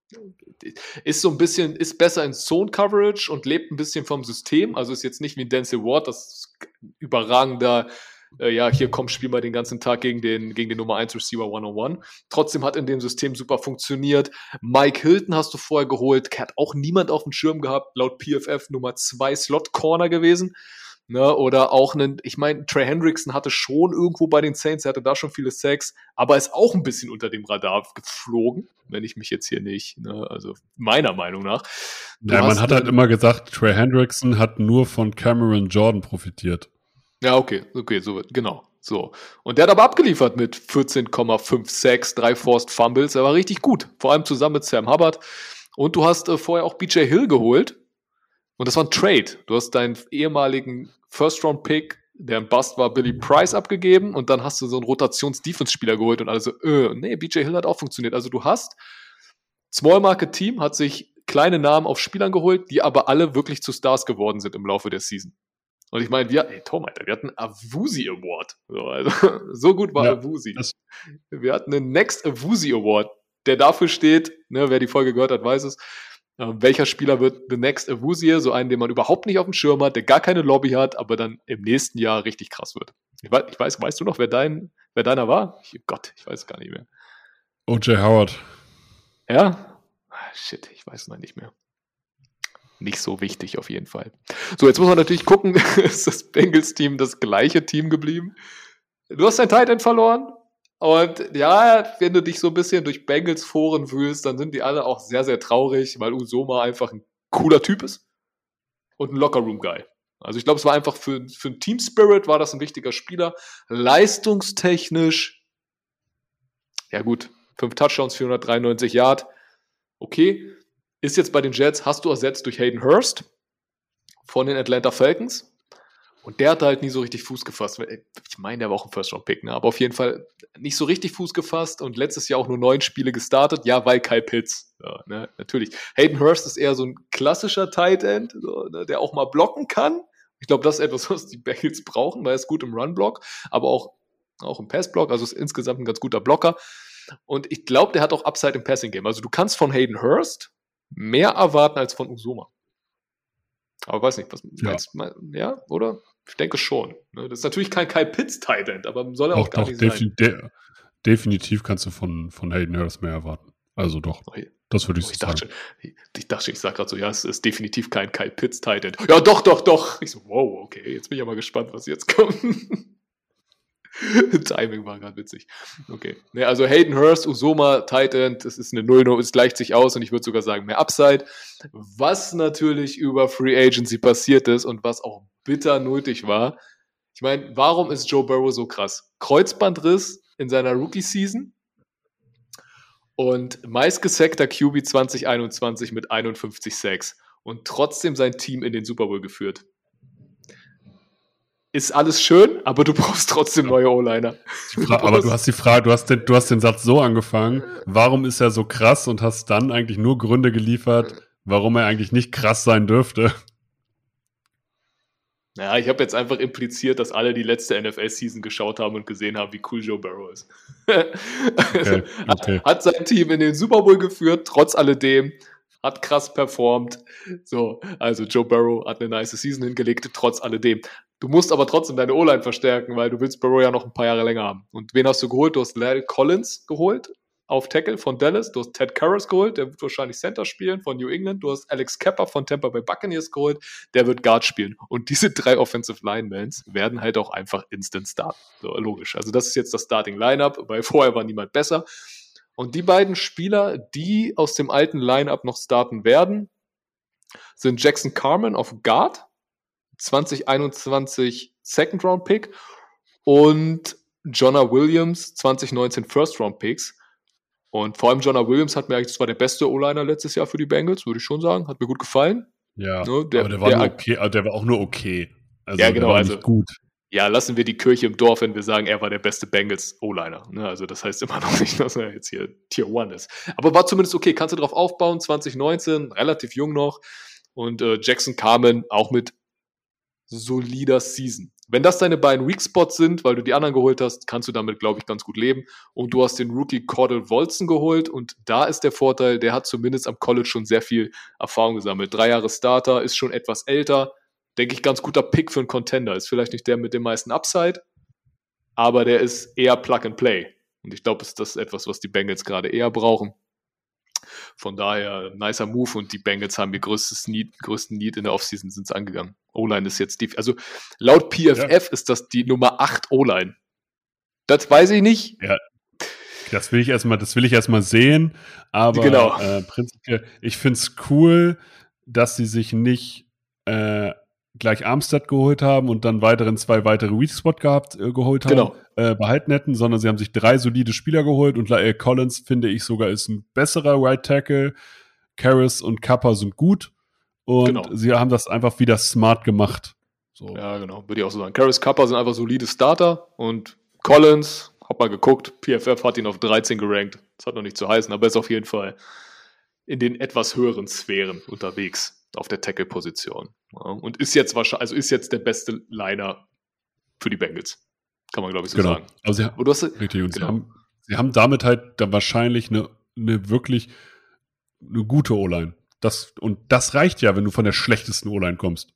ist so ein bisschen, ist besser in Zone-Coverage und lebt ein bisschen vom System. Also ist jetzt nicht wie ein Denzel Ward, das überragender, äh, ja, hier komm, spiel mal den ganzen Tag gegen den, gegen den Nummer eins Receiver hundertundeins. Trotzdem hat in dem System super funktioniert. Mike Hilton hast du vorher geholt, hat auch niemand auf dem Schirm gehabt, laut P F F Nummer zwei Slot-Corner gewesen. Ne, oder auch einen, ich meine, Trey Hendrickson hatte schon irgendwo bei den Saints, er hatte da schon viele Sacks, aber ist auch ein bisschen unter dem Radar geflogen, wenn ich mich jetzt hier nicht, ne, also meiner Meinung nach. Ja, man hat halt immer gesagt, Trey Hendrickson hat nur von Cameron Jordan profitiert. Ja, okay, okay, so, genau, so. Und der hat aber abgeliefert mit vierzehn Komma fünf Sacks, drei Forced Fumbles, er war richtig gut, vor allem zusammen mit Sam Hubbard. Und du hast äh, vorher auch B J Hill geholt. Und das war ein Trade. Du hast deinen ehemaligen First-Round-Pick, der ein Bust war, Billy Price abgegeben und dann hast du so einen Rotations-Defense-Spieler geholt und alle so, äh, nee, B J Hill hat auch funktioniert. Also du hast, Small-Market-Team hat sich kleine Namen auf Spielern geholt, die aber alle wirklich zu Stars geworden sind im Laufe der Season. Und ich meine, wir, ey, Tom, Alter, wir hatten einen Awuzie Award. So, also, so gut war ja, Awuzie. Wir hatten einen Next Awuzie Award, der dafür steht, ne, wer die Folge gehört hat, weiß es, Uh, welcher Spieler wird the next Awuzie, so einen, den man überhaupt nicht auf dem Schirm hat, der gar keine Lobby hat, aber dann im nächsten Jahr richtig krass wird. Ich weiß, ich weiß weißt du noch, wer dein, wer deiner war? Ich, Gott, ich weiß es gar nicht mehr. O J Howard. Ja? Ah, shit, ich weiß es noch nicht mehr. Nicht so wichtig auf jeden Fall. So, jetzt muss man natürlich gucken, ist das Bengals-Team das gleiche Team geblieben? Du hast dein Tight End verloren. Und ja, wenn du dich so ein bisschen durch Bengals-Foren wühlst, dann sind die alle auch sehr, sehr traurig, weil Uzomah einfach ein cooler Typ ist und ein Locker-Room-Guy. Also ich glaube, es war einfach für, für einen Team-Spirit war das ein wichtiger Spieler. Leistungstechnisch, ja gut, fünf Touchdowns, vierhundertdreiundneunzig Yard, okay. Ist jetzt bei den Jets, hast du ersetzt durch Hayden Hurst von den Atlanta Falcons. Und der hatte halt nie so richtig Fuß gefasst. Ich meine, der war auch ein First-Round-Pick, ne? Aber auf jeden Fall nicht so richtig Fuß gefasst und letztes Jahr auch nur neun Spiele gestartet. Ja, weil Kyle Pitts. Ja, ne? Natürlich. Hayden Hurst ist eher so ein klassischer Tight End, so, ne? Der auch mal blocken kann. Ich glaube, das ist etwas, was die Bengals brauchen, weil er ist gut im Run-Block, aber auch, auch im Pass-Block. Also ist insgesamt ein ganz guter Blocker. Und ich glaube, der hat auch Upside im Passing-Game. Also du kannst von Hayden Hurst mehr erwarten als von Uzomah. Aber weiß nicht, was ja. meinst du? Ja, oder? Ich denke schon. Das ist natürlich kein Kyle Pitts Tight End, aber soll er auch, auch gar doch, nicht defin- sein. De- definitiv kannst du von, von Hayden Hurst mehr erwarten. Also doch. Okay. Das würde ich Oh, so ich sagen. dachte schon, ich dachte, ich sag gerade so, ja, es ist definitiv kein Kyle Pitts Tight End. Ja, doch, doch, doch. Ich so, wow, okay, jetzt bin ich aber gespannt, was jetzt kommt. Timing war gerade witzig. Okay. Ne, also Hayden Hurst, Uzoma, Tight End, das ist eine null null, es gleicht sich aus und ich würde sogar sagen, mehr Upside. Was natürlich über Free Agency passiert ist und was auch bitter nötig war. Ich meine, warum ist Joe Burrow so krass? Kreuzbandriss in seiner Rookie-Season und meistgesackter Q B zwanzig einundzwanzig mit einundfünfzig Sacks und trotzdem sein Team in den Super Bowl geführt. Ist alles schön, aber du brauchst trotzdem neue O-Liner. Fra- aber du hast die Frage, du hast, den, du hast den Satz so angefangen, warum ist er so krass und hast dann eigentlich nur Gründe geliefert, warum er eigentlich nicht krass sein dürfte. Ja, ich habe jetzt einfach impliziert, dass alle die letzte N F L-Season geschaut haben und gesehen haben, wie cool Joe Burrow ist. Also, Okay, okay. Hat sein Team in den Super Bowl geführt, trotz alledem, hat krass performt. So, also Joe Burrow hat eine nice Season hingelegt, trotz alledem. Du musst aber trotzdem deine O-Line verstärken, weil du willst Burrow ja noch ein paar Jahre länger haben. Und wen hast du geholt? Du hast La'el Collins geholt auf Tackle von Dallas. Du hast Ted Karras geholt, der wird wahrscheinlich Center spielen von New England. Du hast Alex Kepper von Tampa Bay Buccaneers geholt, der wird Guard spielen. Und diese drei Offensive Linemans werden halt auch einfach instant starten. So, logisch. Also das ist jetzt das Starting Lineup, weil vorher war niemand besser. Und die beiden Spieler, die aus dem alten Lineup noch starten werden, sind Jackson Carman auf Guard, zwanzig einundzwanzig Second Round Pick und Jonah Williams, zwanzig neunzehn First Round Picks. Und vor allem Jonah Williams hat mir eigentlich, das war der beste O-Liner letztes Jahr für die Bengals, würde ich schon sagen. Hat mir gut gefallen. Ja, Ne, der, aber der war, der, nur okay, also der war auch nur okay. Also Ja, der genau, war also- nicht gut. Ja, lassen wir die Kirche im Dorf, wenn wir sagen, er war der beste Bengals O-Liner. Ne, also das heißt immer noch nicht, dass er jetzt hier Tier eins ist. Aber war zumindest okay, kannst du drauf aufbauen, zwanzig neunzehn, relativ jung noch. Und äh, Jackson Carman auch mit solider Season. Wenn das deine beiden Weak Spots sind, weil du die anderen geholt hast, kannst du damit, glaube ich, ganz gut leben. Und du hast den Rookie Cordell Volson geholt und da ist der Vorteil, der hat zumindest am College schon sehr viel Erfahrung gesammelt. Drei Jahre Starter, ist schon etwas älter. Denke ich, ganz guter Pick für einen Contender. Ist vielleicht nicht der mit dem meisten Upside, aber der ist eher Plug and Play. Und ich glaube, ist das etwas, was die Bengals gerade eher brauchen. Von daher, nicer Move und die Bengals haben ihr größtes Need, größten Need in der Offseason sind es angegangen. O-Line ist jetzt die, also laut P F F ja. ist das die Nummer acht O-Line. Das weiß ich nicht. Ja, das will ich erstmal, das will ich erstmal sehen, aber Genau. äh, prinzipiell, ich finde es cool, dass sie sich nicht äh, gleich Armstead geholt haben und dann weiteren zwei weitere Weak Spot gehabt, äh, geholt haben, Genau. äh, behalten hätten, sondern sie haben sich drei solide Spieler geholt und La'el Collins, finde ich sogar, ist ein besserer Right Tackle. Karras und Kappa sind gut und Genau. sie haben das einfach wieder smart gemacht. So. Ja, genau, würde ich auch so sagen. Karras, Kappa sind einfach solide Starter und Collins, hab mal geguckt, P F F hat ihn auf dreizehn gerankt. Das hat noch nicht zu heißen, aber ist auf jeden Fall in den etwas höheren Sphären unterwegs auf der Tackle-Position. Ja, und ist jetzt wahrscheinlich, also ist jetzt der beste Liner für die Bengals. Kann man, glaube ich, so genau. sagen. Also sie, Aber du hast, richtig, und genau. sie, haben, sie haben damit halt dann wahrscheinlich eine, eine wirklich eine gute O-Line. Das, und das reicht ja, wenn du von der schlechtesten O-Line kommst.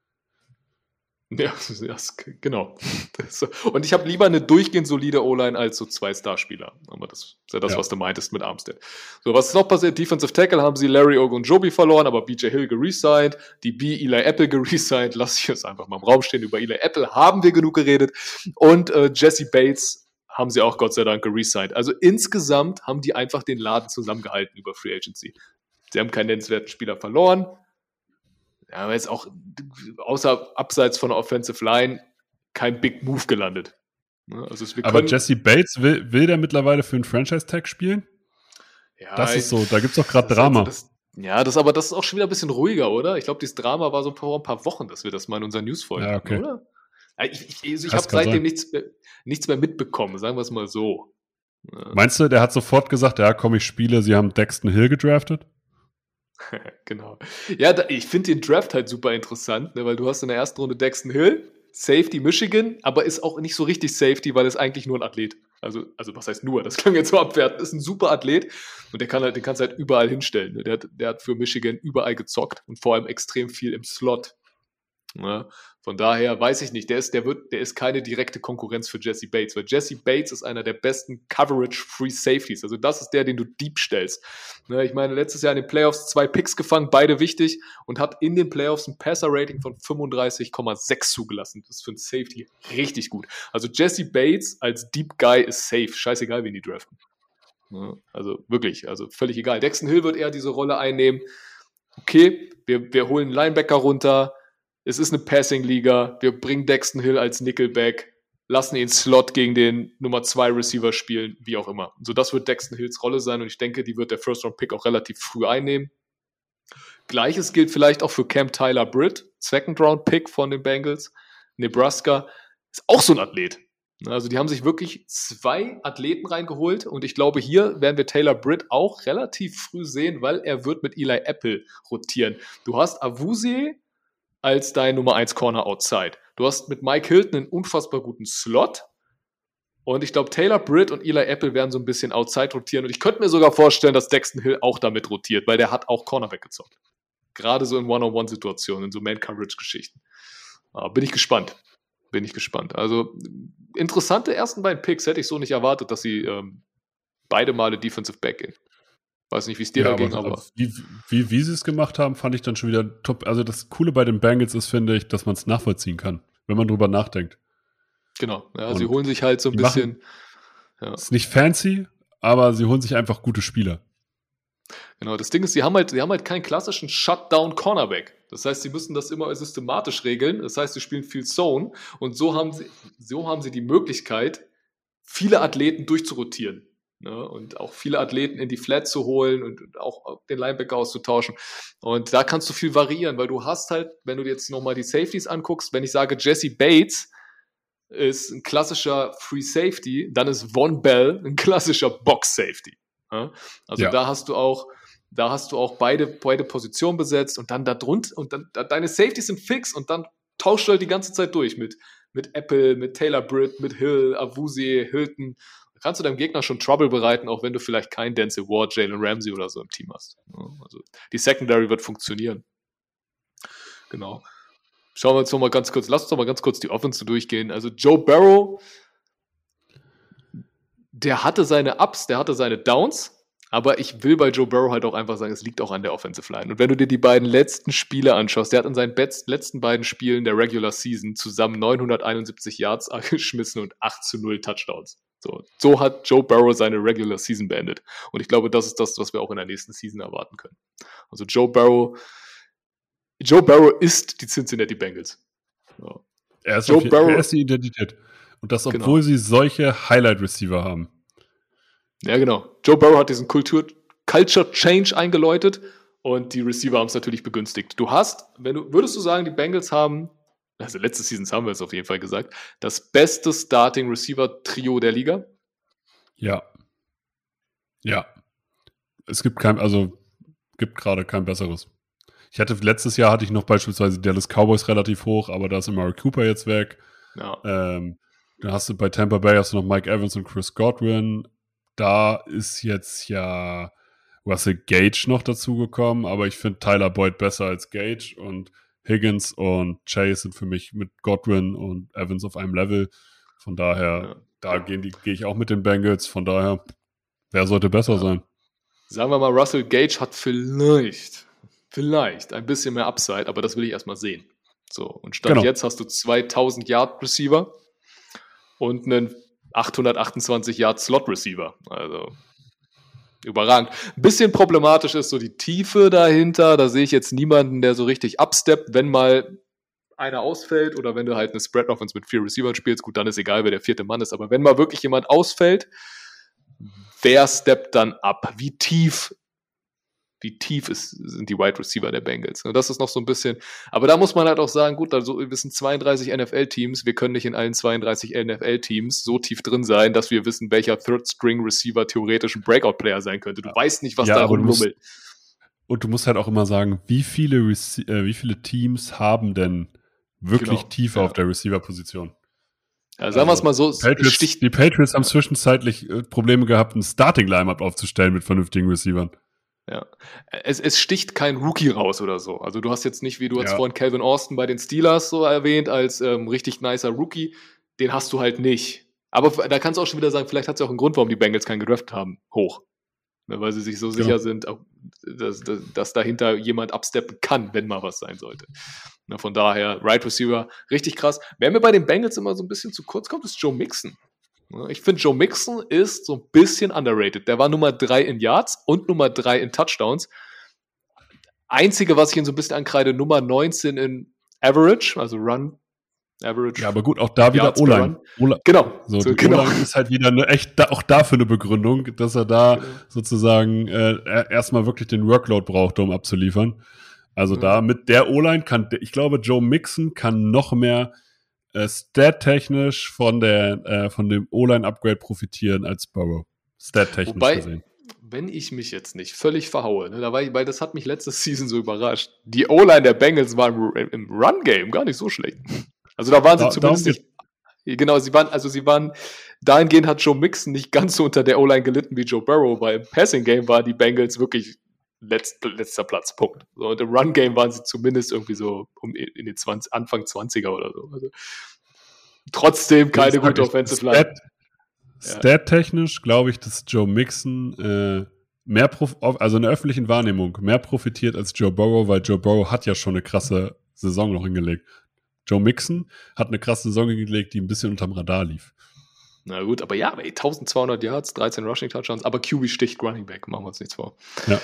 Ja, das, genau. Das, und ich habe lieber eine durchgehend solide O-Line als so zwei Starspieler. Aber das ist ja das, Ja. was du meintest mit Armstead. So, was ist noch passiert? Defensive Tackle haben sie Larry Ogunjobi verloren, aber B J Hill geresigned, die B Eli Apple geresigned. Lass ich jetzt einfach mal im Raum stehen. Über Eli Apple haben wir genug geredet. Und äh, Jesse Bates haben sie auch Gott sei Dank geresigned. Also insgesamt haben die einfach den Laden zusammengehalten über Free Agency. Sie haben keinen nennenswerten Spieler verloren. Ja, aber jetzt auch außer abseits von der Offensive Line kein Big Move gelandet. Ne, also es, wir Aber können, Jesse Bates, will, will der mittlerweile für einen Franchise-Tag spielen? ja, Das ist so, da gibt es doch gerade das- Drama. Das, ja, das aber das ist auch schon wieder ein bisschen ruhiger, oder? Ich glaube, dieses Drama war so vor ein paar Wochen, dass wir das mal in unseren Newsfolgen Ja, okay. hatten, oder? Ja, Ich, ich, also ich Das habe kann seitdem sein. nichts mehr, nichts mehr mitbekommen, sagen wir es mal so. Ja, Meinst du, der hat sofort gesagt, ja komm, ich spiele, sie haben Daxton Hill gedraftet? genau. Ja, da, ich finde den Draft halt super interessant, ne, weil du hast in der ersten Runde Daxton Hill, Safety Michigan, aber ist auch nicht so richtig Safety, weil es eigentlich nur ein Athlet. Also, also was heißt nur? Das klang jetzt so abwertend. Ist ein super Athlet und der kann halt, den kannst du halt überall hinstellen. Ne? Der, hat, der hat für Michigan überall gezockt und vor allem extrem viel im Slot Ja, von daher weiß ich nicht, der ist, der wird, der ist keine direkte Konkurrenz für Jesse Bates, weil Jesse Bates ist einer der besten Coverage-Free Safeties. Also das ist der, den du deep stellst. Ja, ich meine, letztes Jahr in den Playoffs zwei Picks gefangen, beide wichtig, und hat in den Playoffs ein Passer-Rating von fünfunddreißig Komma sechs zugelassen. Das ist für einen Safety richtig gut. Also Jesse Bates als Deep Guy ist safe. Scheißegal, wen die draften. Ja, also wirklich, also völlig egal. Daxton Hill wird eher diese Rolle einnehmen. Okay, wir, wir holen einen Linebacker runter. Es ist eine Passing-Liga. Wir bringen Daxton Hill als Nickelback, lassen ihn Slot gegen den Nummer zwei Receiver spielen, wie auch immer. So, das wird Daxton Hills Rolle sein und ich denke, die wird der First-Round-Pick auch relativ früh einnehmen. Gleiches gilt vielleicht auch für Cam Tyler Britt, Second-Round-Pick von den Bengals. Nebraska ist auch so ein Athlet. Also die haben sich wirklich zwei Athleten reingeholt und ich glaube, hier werden wir Taylor Britt auch relativ früh sehen, weil er wird mit Eli Apple rotieren. Du hast Awuzie als dein Nummer eins Corner Outside. Du hast mit Mike Hilton einen unfassbar guten Slot. Und ich glaube, Taylor Britt und Eli Apple werden so ein bisschen Outside rotieren. Und ich könnte mir sogar vorstellen, dass Daxton Hill auch damit rotiert, weil der hat auch Cornerback gezockt. Gerade so in One-on-One-Situationen, in so Man-Coverage-Geschichten. Aber bin ich gespannt. Bin ich gespannt. Also interessante ersten beiden Picks. Hätte ich so nicht erwartet, dass sie ähm, beide Male Defensive Back gehen. Weiß nicht, wie es dir ja, da ging, aber, aber. Wie, wie, wie sie es gemacht haben, fand ich dann schon wieder top. Also das Coole bei den Bengals ist, finde ich, dass man es nachvollziehen kann, wenn man drüber nachdenkt. Genau, ja, sie holen sich halt so ein die bisschen. machen- Ja. Ist nicht fancy, aber sie holen sich einfach gute Spieler. Genau, das Ding ist, sie haben halt, sie haben halt keinen klassischen Shutdown-Cornerback. Das heißt, sie müssen das immer systematisch regeln. Das heißt, sie spielen viel Zone und so haben sie, so haben sie die Möglichkeit, viele Athleten durchzurotieren. Ne? Und auch viele Athleten in die Flat zu holen und auch den Linebacker auszutauschen. Und da kannst du viel variieren, weil du hast halt, wenn du dir jetzt nochmal die Safeties anguckst, wenn ich sage, Jesse Bates ist ein klassischer Free Safety, dann ist Von Bell ein klassischer Box Safety. Ja? Also Ja. da hast du auch, da hast du auch beide, beide Positionen besetzt und dann da drunter und dann da, deine Safeties sind fix und dann tauschst du halt die ganze Zeit durch mit, mit Apple, mit Taylor Britt, mit Hill, Awuzie, Hilton. Da kannst du deinem Gegner schon Trouble bereiten, auch wenn du vielleicht keinen Denzel Ward, Jalen Ramsey oder so im Team hast. Ja, also die Secondary wird funktionieren. Genau. Schauen wir uns noch mal ganz kurz, lass uns noch mal ganz kurz die Offense durchgehen. Also Joe Burrow, der hatte seine Ups, der hatte seine Downs, aber ich will bei Joe Burrow halt auch einfach sagen, es liegt auch an der Offensive Line. Und wenn du dir die beiden letzten Spiele anschaust, der hat in seinen best, letzten beiden Spielen der Regular Season zusammen neunhunderteinundsiebzig Yards geschmissen und acht zu null Touchdowns. So, so hat Joe Burrow seine Regular Season beendet. Und ich glaube, das ist das, was wir auch in der nächsten Season erwarten können. Also Joe Burrow, Joe Burrow ist die Cincinnati Bengals. Ja. Er ist, Joe auf je- Burrow- er ist die Identität. Und das, obwohl Genau. sie solche Highlight-Receiver haben. Ja, genau. Joe Burrow hat diesen Kultur Culture Change eingeläutet und die Receiver haben es natürlich begünstigt. Du hast, wenn du, würdest du sagen, die Bengals haben, also letzte Seasons haben wir es auf jeden Fall gesagt, das beste Starting Receiver Trio der Liga? Ja. Ja. Es gibt kein, also gibt gerade kein besseres. Ich hatte, letztes Jahr hatte ich noch beispielsweise die Dallas Cowboys relativ hoch, aber da ist Amari Cooper jetzt weg. Ja. Ähm, dann hast du bei Tampa Bay hast du noch Mike Evans und Chris Godwin. Da ist jetzt ja Russell Gage noch dazugekommen, aber ich finde Tyler Boyd besser als Gage und Higgins und Chase sind für mich mit Godwin und Evans auf einem Level. Von daher, Ja. da gehen die, gehe ich auch mit den Bengals. Von daher, wer sollte besser Ja. sein? Sagen wir mal, Russell Gage hat vielleicht, vielleicht ein bisschen mehr Upside, aber das will ich erstmal sehen. So, und Stand Genau. jetzt hast du zweitausend Yard Receiver und einen achthundertachtundzwanzig Yard Slot Receiver. Also überragend. Ein bisschen problematisch ist so die Tiefe dahinter. Da sehe ich jetzt niemanden, der so richtig upsteppt, wenn mal einer ausfällt oder wenn du halt eine Spread Offense mit vier Receivern spielst. Gut, dann ist egal, wer der vierte Mann ist. Aber wenn mal wirklich jemand ausfällt, wer steppt dann ab? Wie tief, wie tief ist, sind die Wide Receiver der Bengals? Und das ist noch so ein bisschen, aber da muss man halt auch sagen, gut, also wir sind zweiunddreißig N F L-Teams, wir können nicht in allen zweiunddreißig N F L-Teams so tief drin sein, dass wir wissen, welcher Third-String-Receiver theoretisch ein Breakout-Player sein könnte. Du weißt nicht, was Ja, da aber du musst- rumlummelt. Und du musst halt auch immer sagen, wie viele, Rece- äh, wie viele Teams haben denn wirklich Genau, Tiefe ja. auf der Receiver-Position? Ja, sagen wir es mal so, Die Patriots, es sticht, die Patriots haben zwischenzeitlich äh, Probleme gehabt, ein Starting-Line-Up aufzustellen mit vernünftigen Receivern. Ja. Es, es sticht kein Rookie raus oder so. Also du hast jetzt nicht, wie du hast Ja. vorhin Calvin Austin bei den Steelers so erwähnt, als ähm, richtig nicer Rookie. Den hast du halt nicht. Aber f- da kannst du auch schon wieder sagen, vielleicht hat es ja auch einen Grund, warum die Bengals keinen gedraftet haben. Hoch. Ne, weil sie sich so sicher Ja. sind, auch, dass, dass, dass dahinter jemand absteppen kann, wenn mal was sein sollte. Na, von daher, Right Receiver, richtig krass. Wer mir bei den Bengals immer so ein bisschen zu kurz kommt, ist Joe Mixon. Ne, Ich finde, Joe Mixon ist so ein bisschen underrated. Der war Nummer drei in Yards und Nummer drei in Touchdowns. Einzige, was ich ihn so ein bisschen ankreide, Nummer neunzehn in Average, also Run Average. Ja, aber gut, auch da wieder Yards per O-Line. O-Line. Genau. So, So, die genau. O-Line ist halt wieder eine echt, da, auch dafür eine Begründung, dass er da Genau. sozusagen äh, er- erstmal wirklich den Workload braucht, um abzuliefern. Also Mhm. da mit der O-Line kann, ich glaube, Joe Mixon kann noch mehr äh, stat-technisch von der äh, von dem O-Line-Upgrade profitieren als Burrow. Stat-technisch Wobei, gesehen. wenn ich mich jetzt nicht völlig verhaue, ne, da war ich, weil das hat mich letzte Season so überrascht. Die O-Line der Bengals war im, im Run-Game gar nicht so schlecht. Also da waren sie Da- zumindest darum nicht. Genau, sie waren, also sie waren, dahingehend hat Joe Mixon nicht ganz so unter der O-Line gelitten wie Joe Burrow, weil im Passing-Game war die Bengals wirklich letzt, letzter Platz, Punkt. So, und im Run-Game waren sie zumindest irgendwie so um, in den zwanzig, Anfang zwanziger oder so. Also, trotzdem keine Sag gute ich, Offensive Line. Stat, Stat-technisch glaube ich, dass Joe Mixon äh, mehr, prof also in der öffentlichen Wahrnehmung, mehr profitiert als Joe Burrow, weil Joe Burrow hat ja schon eine krasse Saison noch hingelegt. Joe Mixon hat eine krasse Saison hingelegt, die ein bisschen unterm Radar lief. Na gut, aber ja, ey, eintausendzweihundert Yards, dreizehn Rushing Touchdowns, aber Q B sticht Running Back, machen wir uns nichts vor. Ja.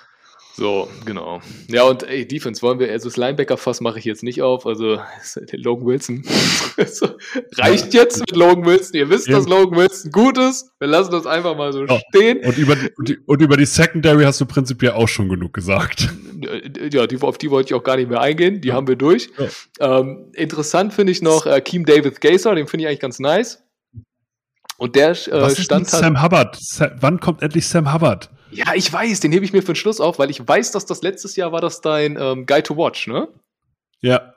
So, genau. Ja, und ey, Defense wollen wir, also das Linebacker-Fass mache ich jetzt nicht auf, also Logan Wilson. So, reicht jetzt mit Logan Wilson. Ihr wisst, dass Eben. Logan Wilson gut ist. Wir lassen das einfach mal so Ja. stehen. Und über, die, und, die, und über die Secondary hast du prinzipiell auch schon genug gesagt. Ja, die, auf die wollte ich auch gar nicht mehr eingehen. Die Ja. haben wir durch. Ja. Ähm, interessant finde ich noch äh, Keem David Gaither, den finde ich eigentlich ganz nice. Und der äh, Was ist stand mit Sam Hubbard? Sa wann kommt endlich Sam Hubbard? Ja, ich weiß, den hebe ich mir für den Schluss auf, weil ich weiß, dass das letztes Jahr war das dein ähm, Guide to Watch, ne? Ja.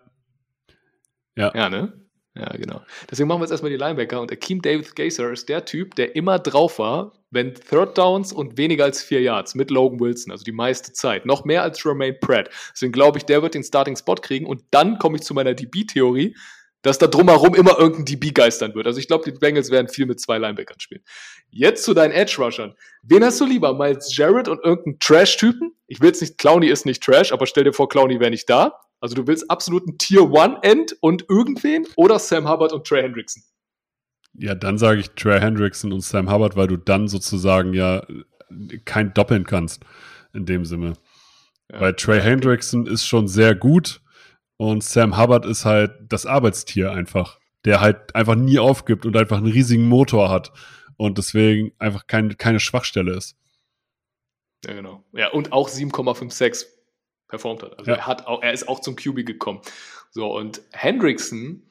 Ja. Ja, ne? Ja, genau. Deswegen machen wir jetzt erstmal die Linebacker und Akeem David Gaither ist der Typ, der immer drauf war, wenn Third Downs und weniger als vier Yards mit Logan Wilson, also die meiste Zeit. Noch mehr als Jermaine Pratt. Deswegen glaube ich, der wird den Starting Spot kriegen und dann komme ich zu meiner D B-Theorie, dass da drumherum immer irgendein D B geistern wird. Also ich glaube, die Bengals werden viel mit zwei Linebackern spielen. Jetzt zu deinen Edge-Rushern. Wen hast du lieber? Miles Jarrett und irgendeinen Trash-Typen? Ich will jetzt nicht, Clowney ist nicht Trash, aber stell dir vor, Clowney wäre nicht da. Also du willst absoluten Tier-One-End und irgendwen oder Sam Hubbard und Trey Hendrickson? Ja, dann sage ich Trey Hendrickson und Sam Hubbard, weil du dann sozusagen ja kein Doppeln kannst in dem Sinne. Ja. Weil Trey Hendrickson ist schon sehr gut und Sam Hubbard ist halt das Arbeitstier einfach, der halt einfach nie aufgibt und einfach einen riesigen Motor hat und deswegen einfach kein, keine Schwachstelle ist. Ja, genau. Ja, und auch sieben Komma sechsundfünfzig performt hat. Also Ja. er, hat auch, er ist auch zum Q B gekommen. So, und Hendrickson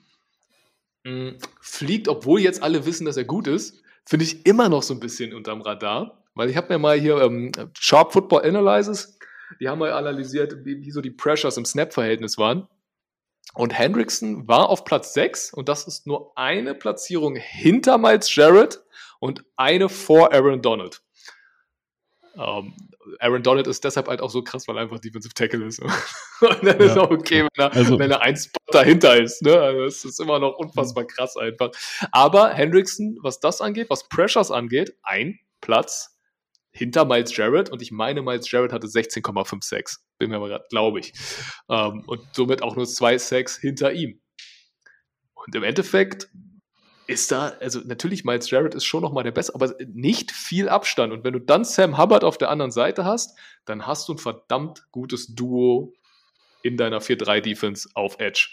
mh, fliegt, obwohl jetzt alle wissen, dass er gut ist, finde ich immer noch so ein bisschen unterm Radar. Weil ich habe mir mal hier ähm, Sharp Football Analysis, die haben mal analysiert, wie, wie so die Pressures im Snap-Verhältnis waren. Und Hendrickson war auf Platz sechs und das ist nur eine Platzierung hinter Miles Jarrett und eine vor Aaron Donald. Um, Aaron Donald ist deshalb halt auch so krass, weil er einfach Defensive Tackle ist. Und dann Ja. ist auch okay, wenn er, Also- wenn er ein Spot dahinter ist. Ne? Also das ist immer noch unfassbar krass einfach. Aber Hendrickson, was das angeht, was Pressures angeht, ein Platz hinter Miles Jarrett. Und ich meine, Miles Jarrett hatte sechzehn Komma sechsundfünfzig. Bin mir aber gerade, glaube ich. Um, und somit auch nur zwei Sacks hinter ihm. Und im Endeffekt ist da, also natürlich Miles Jarrett ist schon nochmal der Beste, aber nicht viel Abstand. Und wenn du dann Sam Hubbard auf der anderen Seite hast, dann hast du ein verdammt gutes Duo in deiner vier drei Defense auf Edge.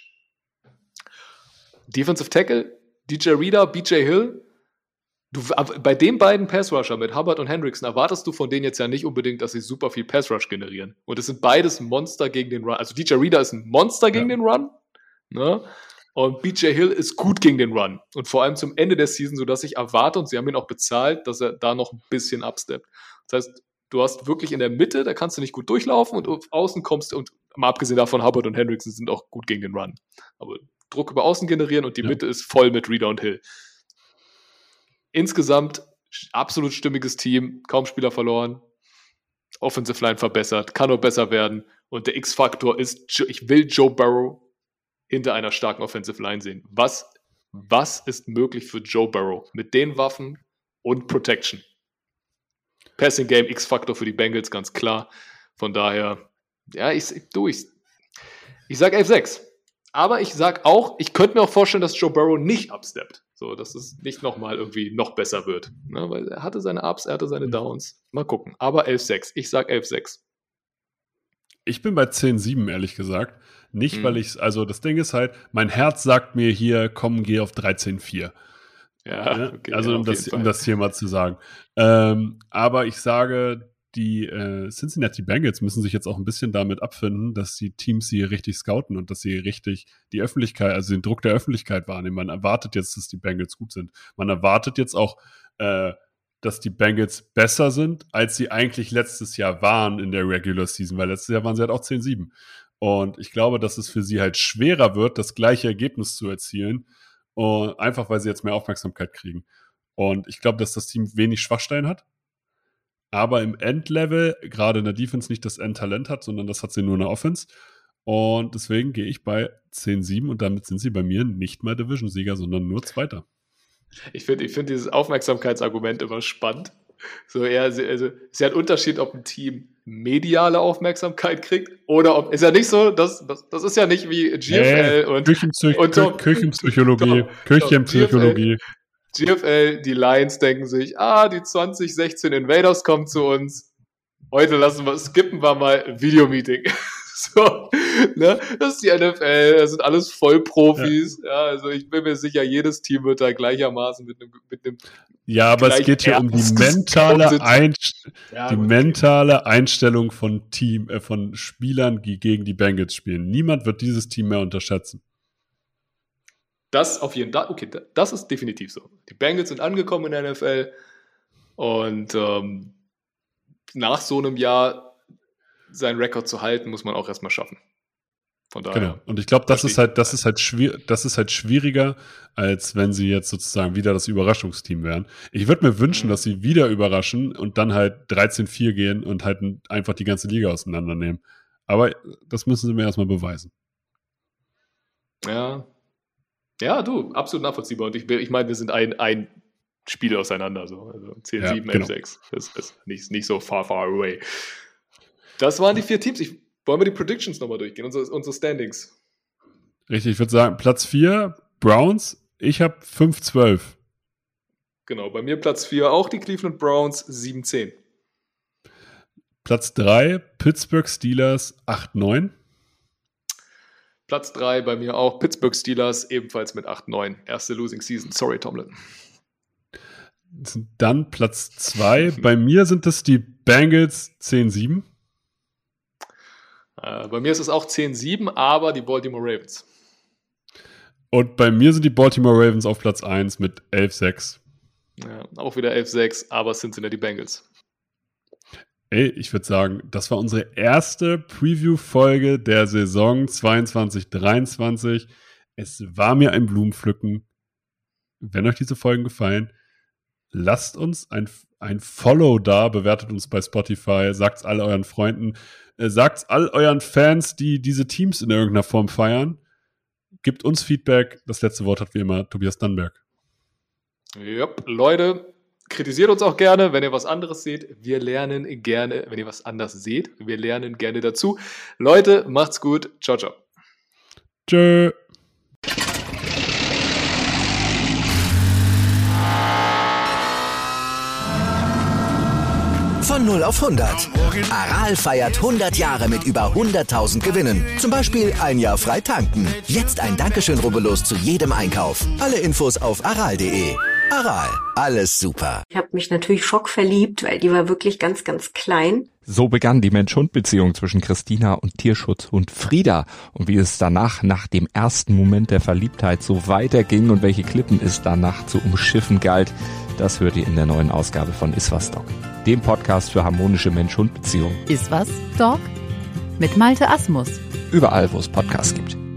Defensive Tackle, D J Reader, B J Hill. Du, bei den beiden Pass-Rusher mit Hubbard und Hendrickson erwartest du von denen jetzt ja nicht unbedingt, dass sie super viel Pass-Rush generieren. Und es sind beides Monster gegen den Run. Also D J Reader ist ein Monster gegen Ja. den Run. Ne? Und B J Hill ist gut gegen den Run. Und vor allem zum Ende der Season, sodass ich erwarte, und sie haben ihn auch bezahlt, dass er da noch ein bisschen absteppt. Das heißt, du hast wirklich in der Mitte, da kannst du nicht gut durchlaufen und auf außen kommst du, und mal abgesehen davon, Hubbard und Hendrickson sind auch gut gegen den Run. Aber Druck über außen generieren und die Ja. Mitte ist voll mit Reader und Hill. Insgesamt absolut stimmiges Team, kaum Spieler verloren. Offensive Line verbessert, kann nur besser werden. Und der X-Faktor ist, ich will Joe Burrow hinter einer starken Offensive Line sehen. Was, was ist möglich für Joe Burrow mit den Waffen und Protection? Passing Game, X-Faktor für die Bengals, ganz klar. Von daher, ja, ich, du, ich, ich sag elf sechs. Aber ich sag auch, ich könnte mir auch vorstellen, dass Joe Burrow nicht absteppt. So, dass es nicht nochmal irgendwie noch besser wird. Ne? Weil er hatte seine Ups, er hatte seine Downs. Mal gucken. Aber elf sechs. Ich sag elf sechs. Ich bin bei zehn sieben, ehrlich gesagt. Nicht, Hm. weil ich, also das Ding ist halt, mein Herz sagt mir hier, komm, geh auf dreizehn vier. Ja, Ne? okay, also ja, um, auf das, jeden um Fall. das hier mal zu sagen. Ähm, aber ich sage, die äh, Cincinnati Bengals müssen sich jetzt auch ein bisschen damit abfinden, dass die Teams sie richtig scouten und dass sie richtig die Öffentlichkeit, also den Druck der Öffentlichkeit wahrnehmen. Man erwartet jetzt, dass die Bengals gut sind. Man erwartet jetzt auch, äh, dass die Bengals besser sind, als sie eigentlich letztes Jahr waren in der Regular Season, weil letztes Jahr waren sie halt auch zehn sieben. Und ich glaube, dass es für sie halt schwerer wird, das gleiche Ergebnis zu erzielen, und einfach weil sie jetzt mehr Aufmerksamkeit kriegen. Und ich glaube, dass das Team wenig Schwachstellen hat, aber im Endlevel, gerade in der Defense, nicht das Endtalent hat, sondern das hat sie nur in der Offense. Und deswegen gehe ich bei zehn sieben und damit sind sie bei mir nicht mal Division-Sieger, sondern nur Zweiter. Ich finde ich find dieses Aufmerksamkeitsargument immer spannend. So eher, also, es ist ja ein Unterschied, ob ein Team mediale Aufmerksamkeit kriegt oder ob, ist ja nicht so, das, das, das ist ja nicht wie G F L Hey, und, Küchenpsych- und Tom- Küchenpsychologie, Tom- Küchenpsychologie. G F L, die Lions denken sich, ah, die zwanzig sechzehn Invaders kommen zu uns. Heute lassen wir, skippen wir mal Videomeeting. So, ne? Das ist die N F L, das sind alles Vollprofis. Ja. Ja, also ich bin mir sicher, jedes Team wird da gleichermaßen mit einem, mit einem Ja, aber es gleich geht hier um die ernst mentale, gescoutet. Einst- Ja, die gut, okay. mentale Einstellung von Team, äh, von Spielern, die gegen die Bengals spielen. Niemand wird dieses Team mehr unterschätzen. Das auf jeden Fall, okay, das ist definitiv so. Die Bengals sind angekommen in der N F L und ähm, nach so einem Jahr seinen Rekord zu halten, muss man auch erstmal schaffen. Von daher. Genau. Und ich glaube, das verstehe ist halt, das ist halt schwierig, das ist halt schwieriger, als wenn sie jetzt sozusagen wieder das Überraschungsteam wären. Ich würde mir wünschen, Mhm. dass sie wieder überraschen und dann halt dreizehn vier gehen und halt einfach die ganze Liga auseinandernehmen. Aber das müssen sie mir erstmal beweisen. Ja. Ja, du, absolut nachvollziehbar. Und ich, bin- ich meine, wir sind ein, ein Spiel auseinander. So. Also zehn sieben, Ja, elf genau. sechs. Das ist nicht, nicht so far, far away. Das waren die vier Teams. Ich, wollen wir die Predictions nochmal durchgehen? Unsere, unsere Standings. Richtig, ich würde sagen, Platz vier, Browns. Ich habe fünf zwölf. Genau, bei mir Platz vier auch die Cleveland Browns, sieben zehn. Platz drei, Pittsburgh Steelers, acht neun. Platz drei bei mir auch Pittsburgh Steelers, ebenfalls mit acht neun. Erste Losing Season. Sorry, Tomlin. Dann Platz zwei. Bei mir sind es die Bengals zehn sieben. Äh, bei mir ist es auch zehn sieben, aber die Baltimore Ravens. Und bei mir sind die Baltimore Ravens auf Platz eins mit elf sechs. Ja, auch wieder elf sechs, aber Cincinnati Bengals. Ey, ich würde sagen, das war unsere erste Preview-Folge der Saison zweiundzwanzig dreiundzwanzig. Es war mir ein Blumenpflücken. Wenn euch diese Folgen gefallen, lasst uns ein, ein Follow da, bewertet uns bei Spotify, sagt's all euren Freunden, äh, sagt's all euren Fans, die diese Teams in irgendeiner Form feiern. Gebt uns Feedback. Das letzte Wort hat wie immer Tobias Dannenberg. Jupp, Leute, kritisiert uns auch gerne, wenn ihr was anderes seht. Wir lernen gerne, wenn ihr was anderes seht, wir lernen gerne dazu. Leute, macht's gut. Ciao, ciao. Tschö. Von null auf hundert. Aral feiert hundert Jahre mit über hunderttausend Gewinnen. Zum Beispiel ein Jahr frei tanken. Jetzt ein Dankeschön, rubbellos zu jedem Einkauf. Alle Infos auf aral punkt de. Aral, alles super. Ich habe mich natürlich schockverliebt, weil die war wirklich ganz, ganz klein. So begann die Mensch-Hund-Beziehung zwischen Christina und Tierschutzhund Frieda. Und wie es danach, nach dem ersten Moment der Verliebtheit, so weiterging und welche Klippen es danach zu umschiffen galt, das hört ihr in der neuen Ausgabe von Iswas Dog, dem Podcast für harmonische Mensch-Hund-Beziehungen. Ist was, Dog? Mit Malte Asmus. Überall, wo es Podcasts gibt.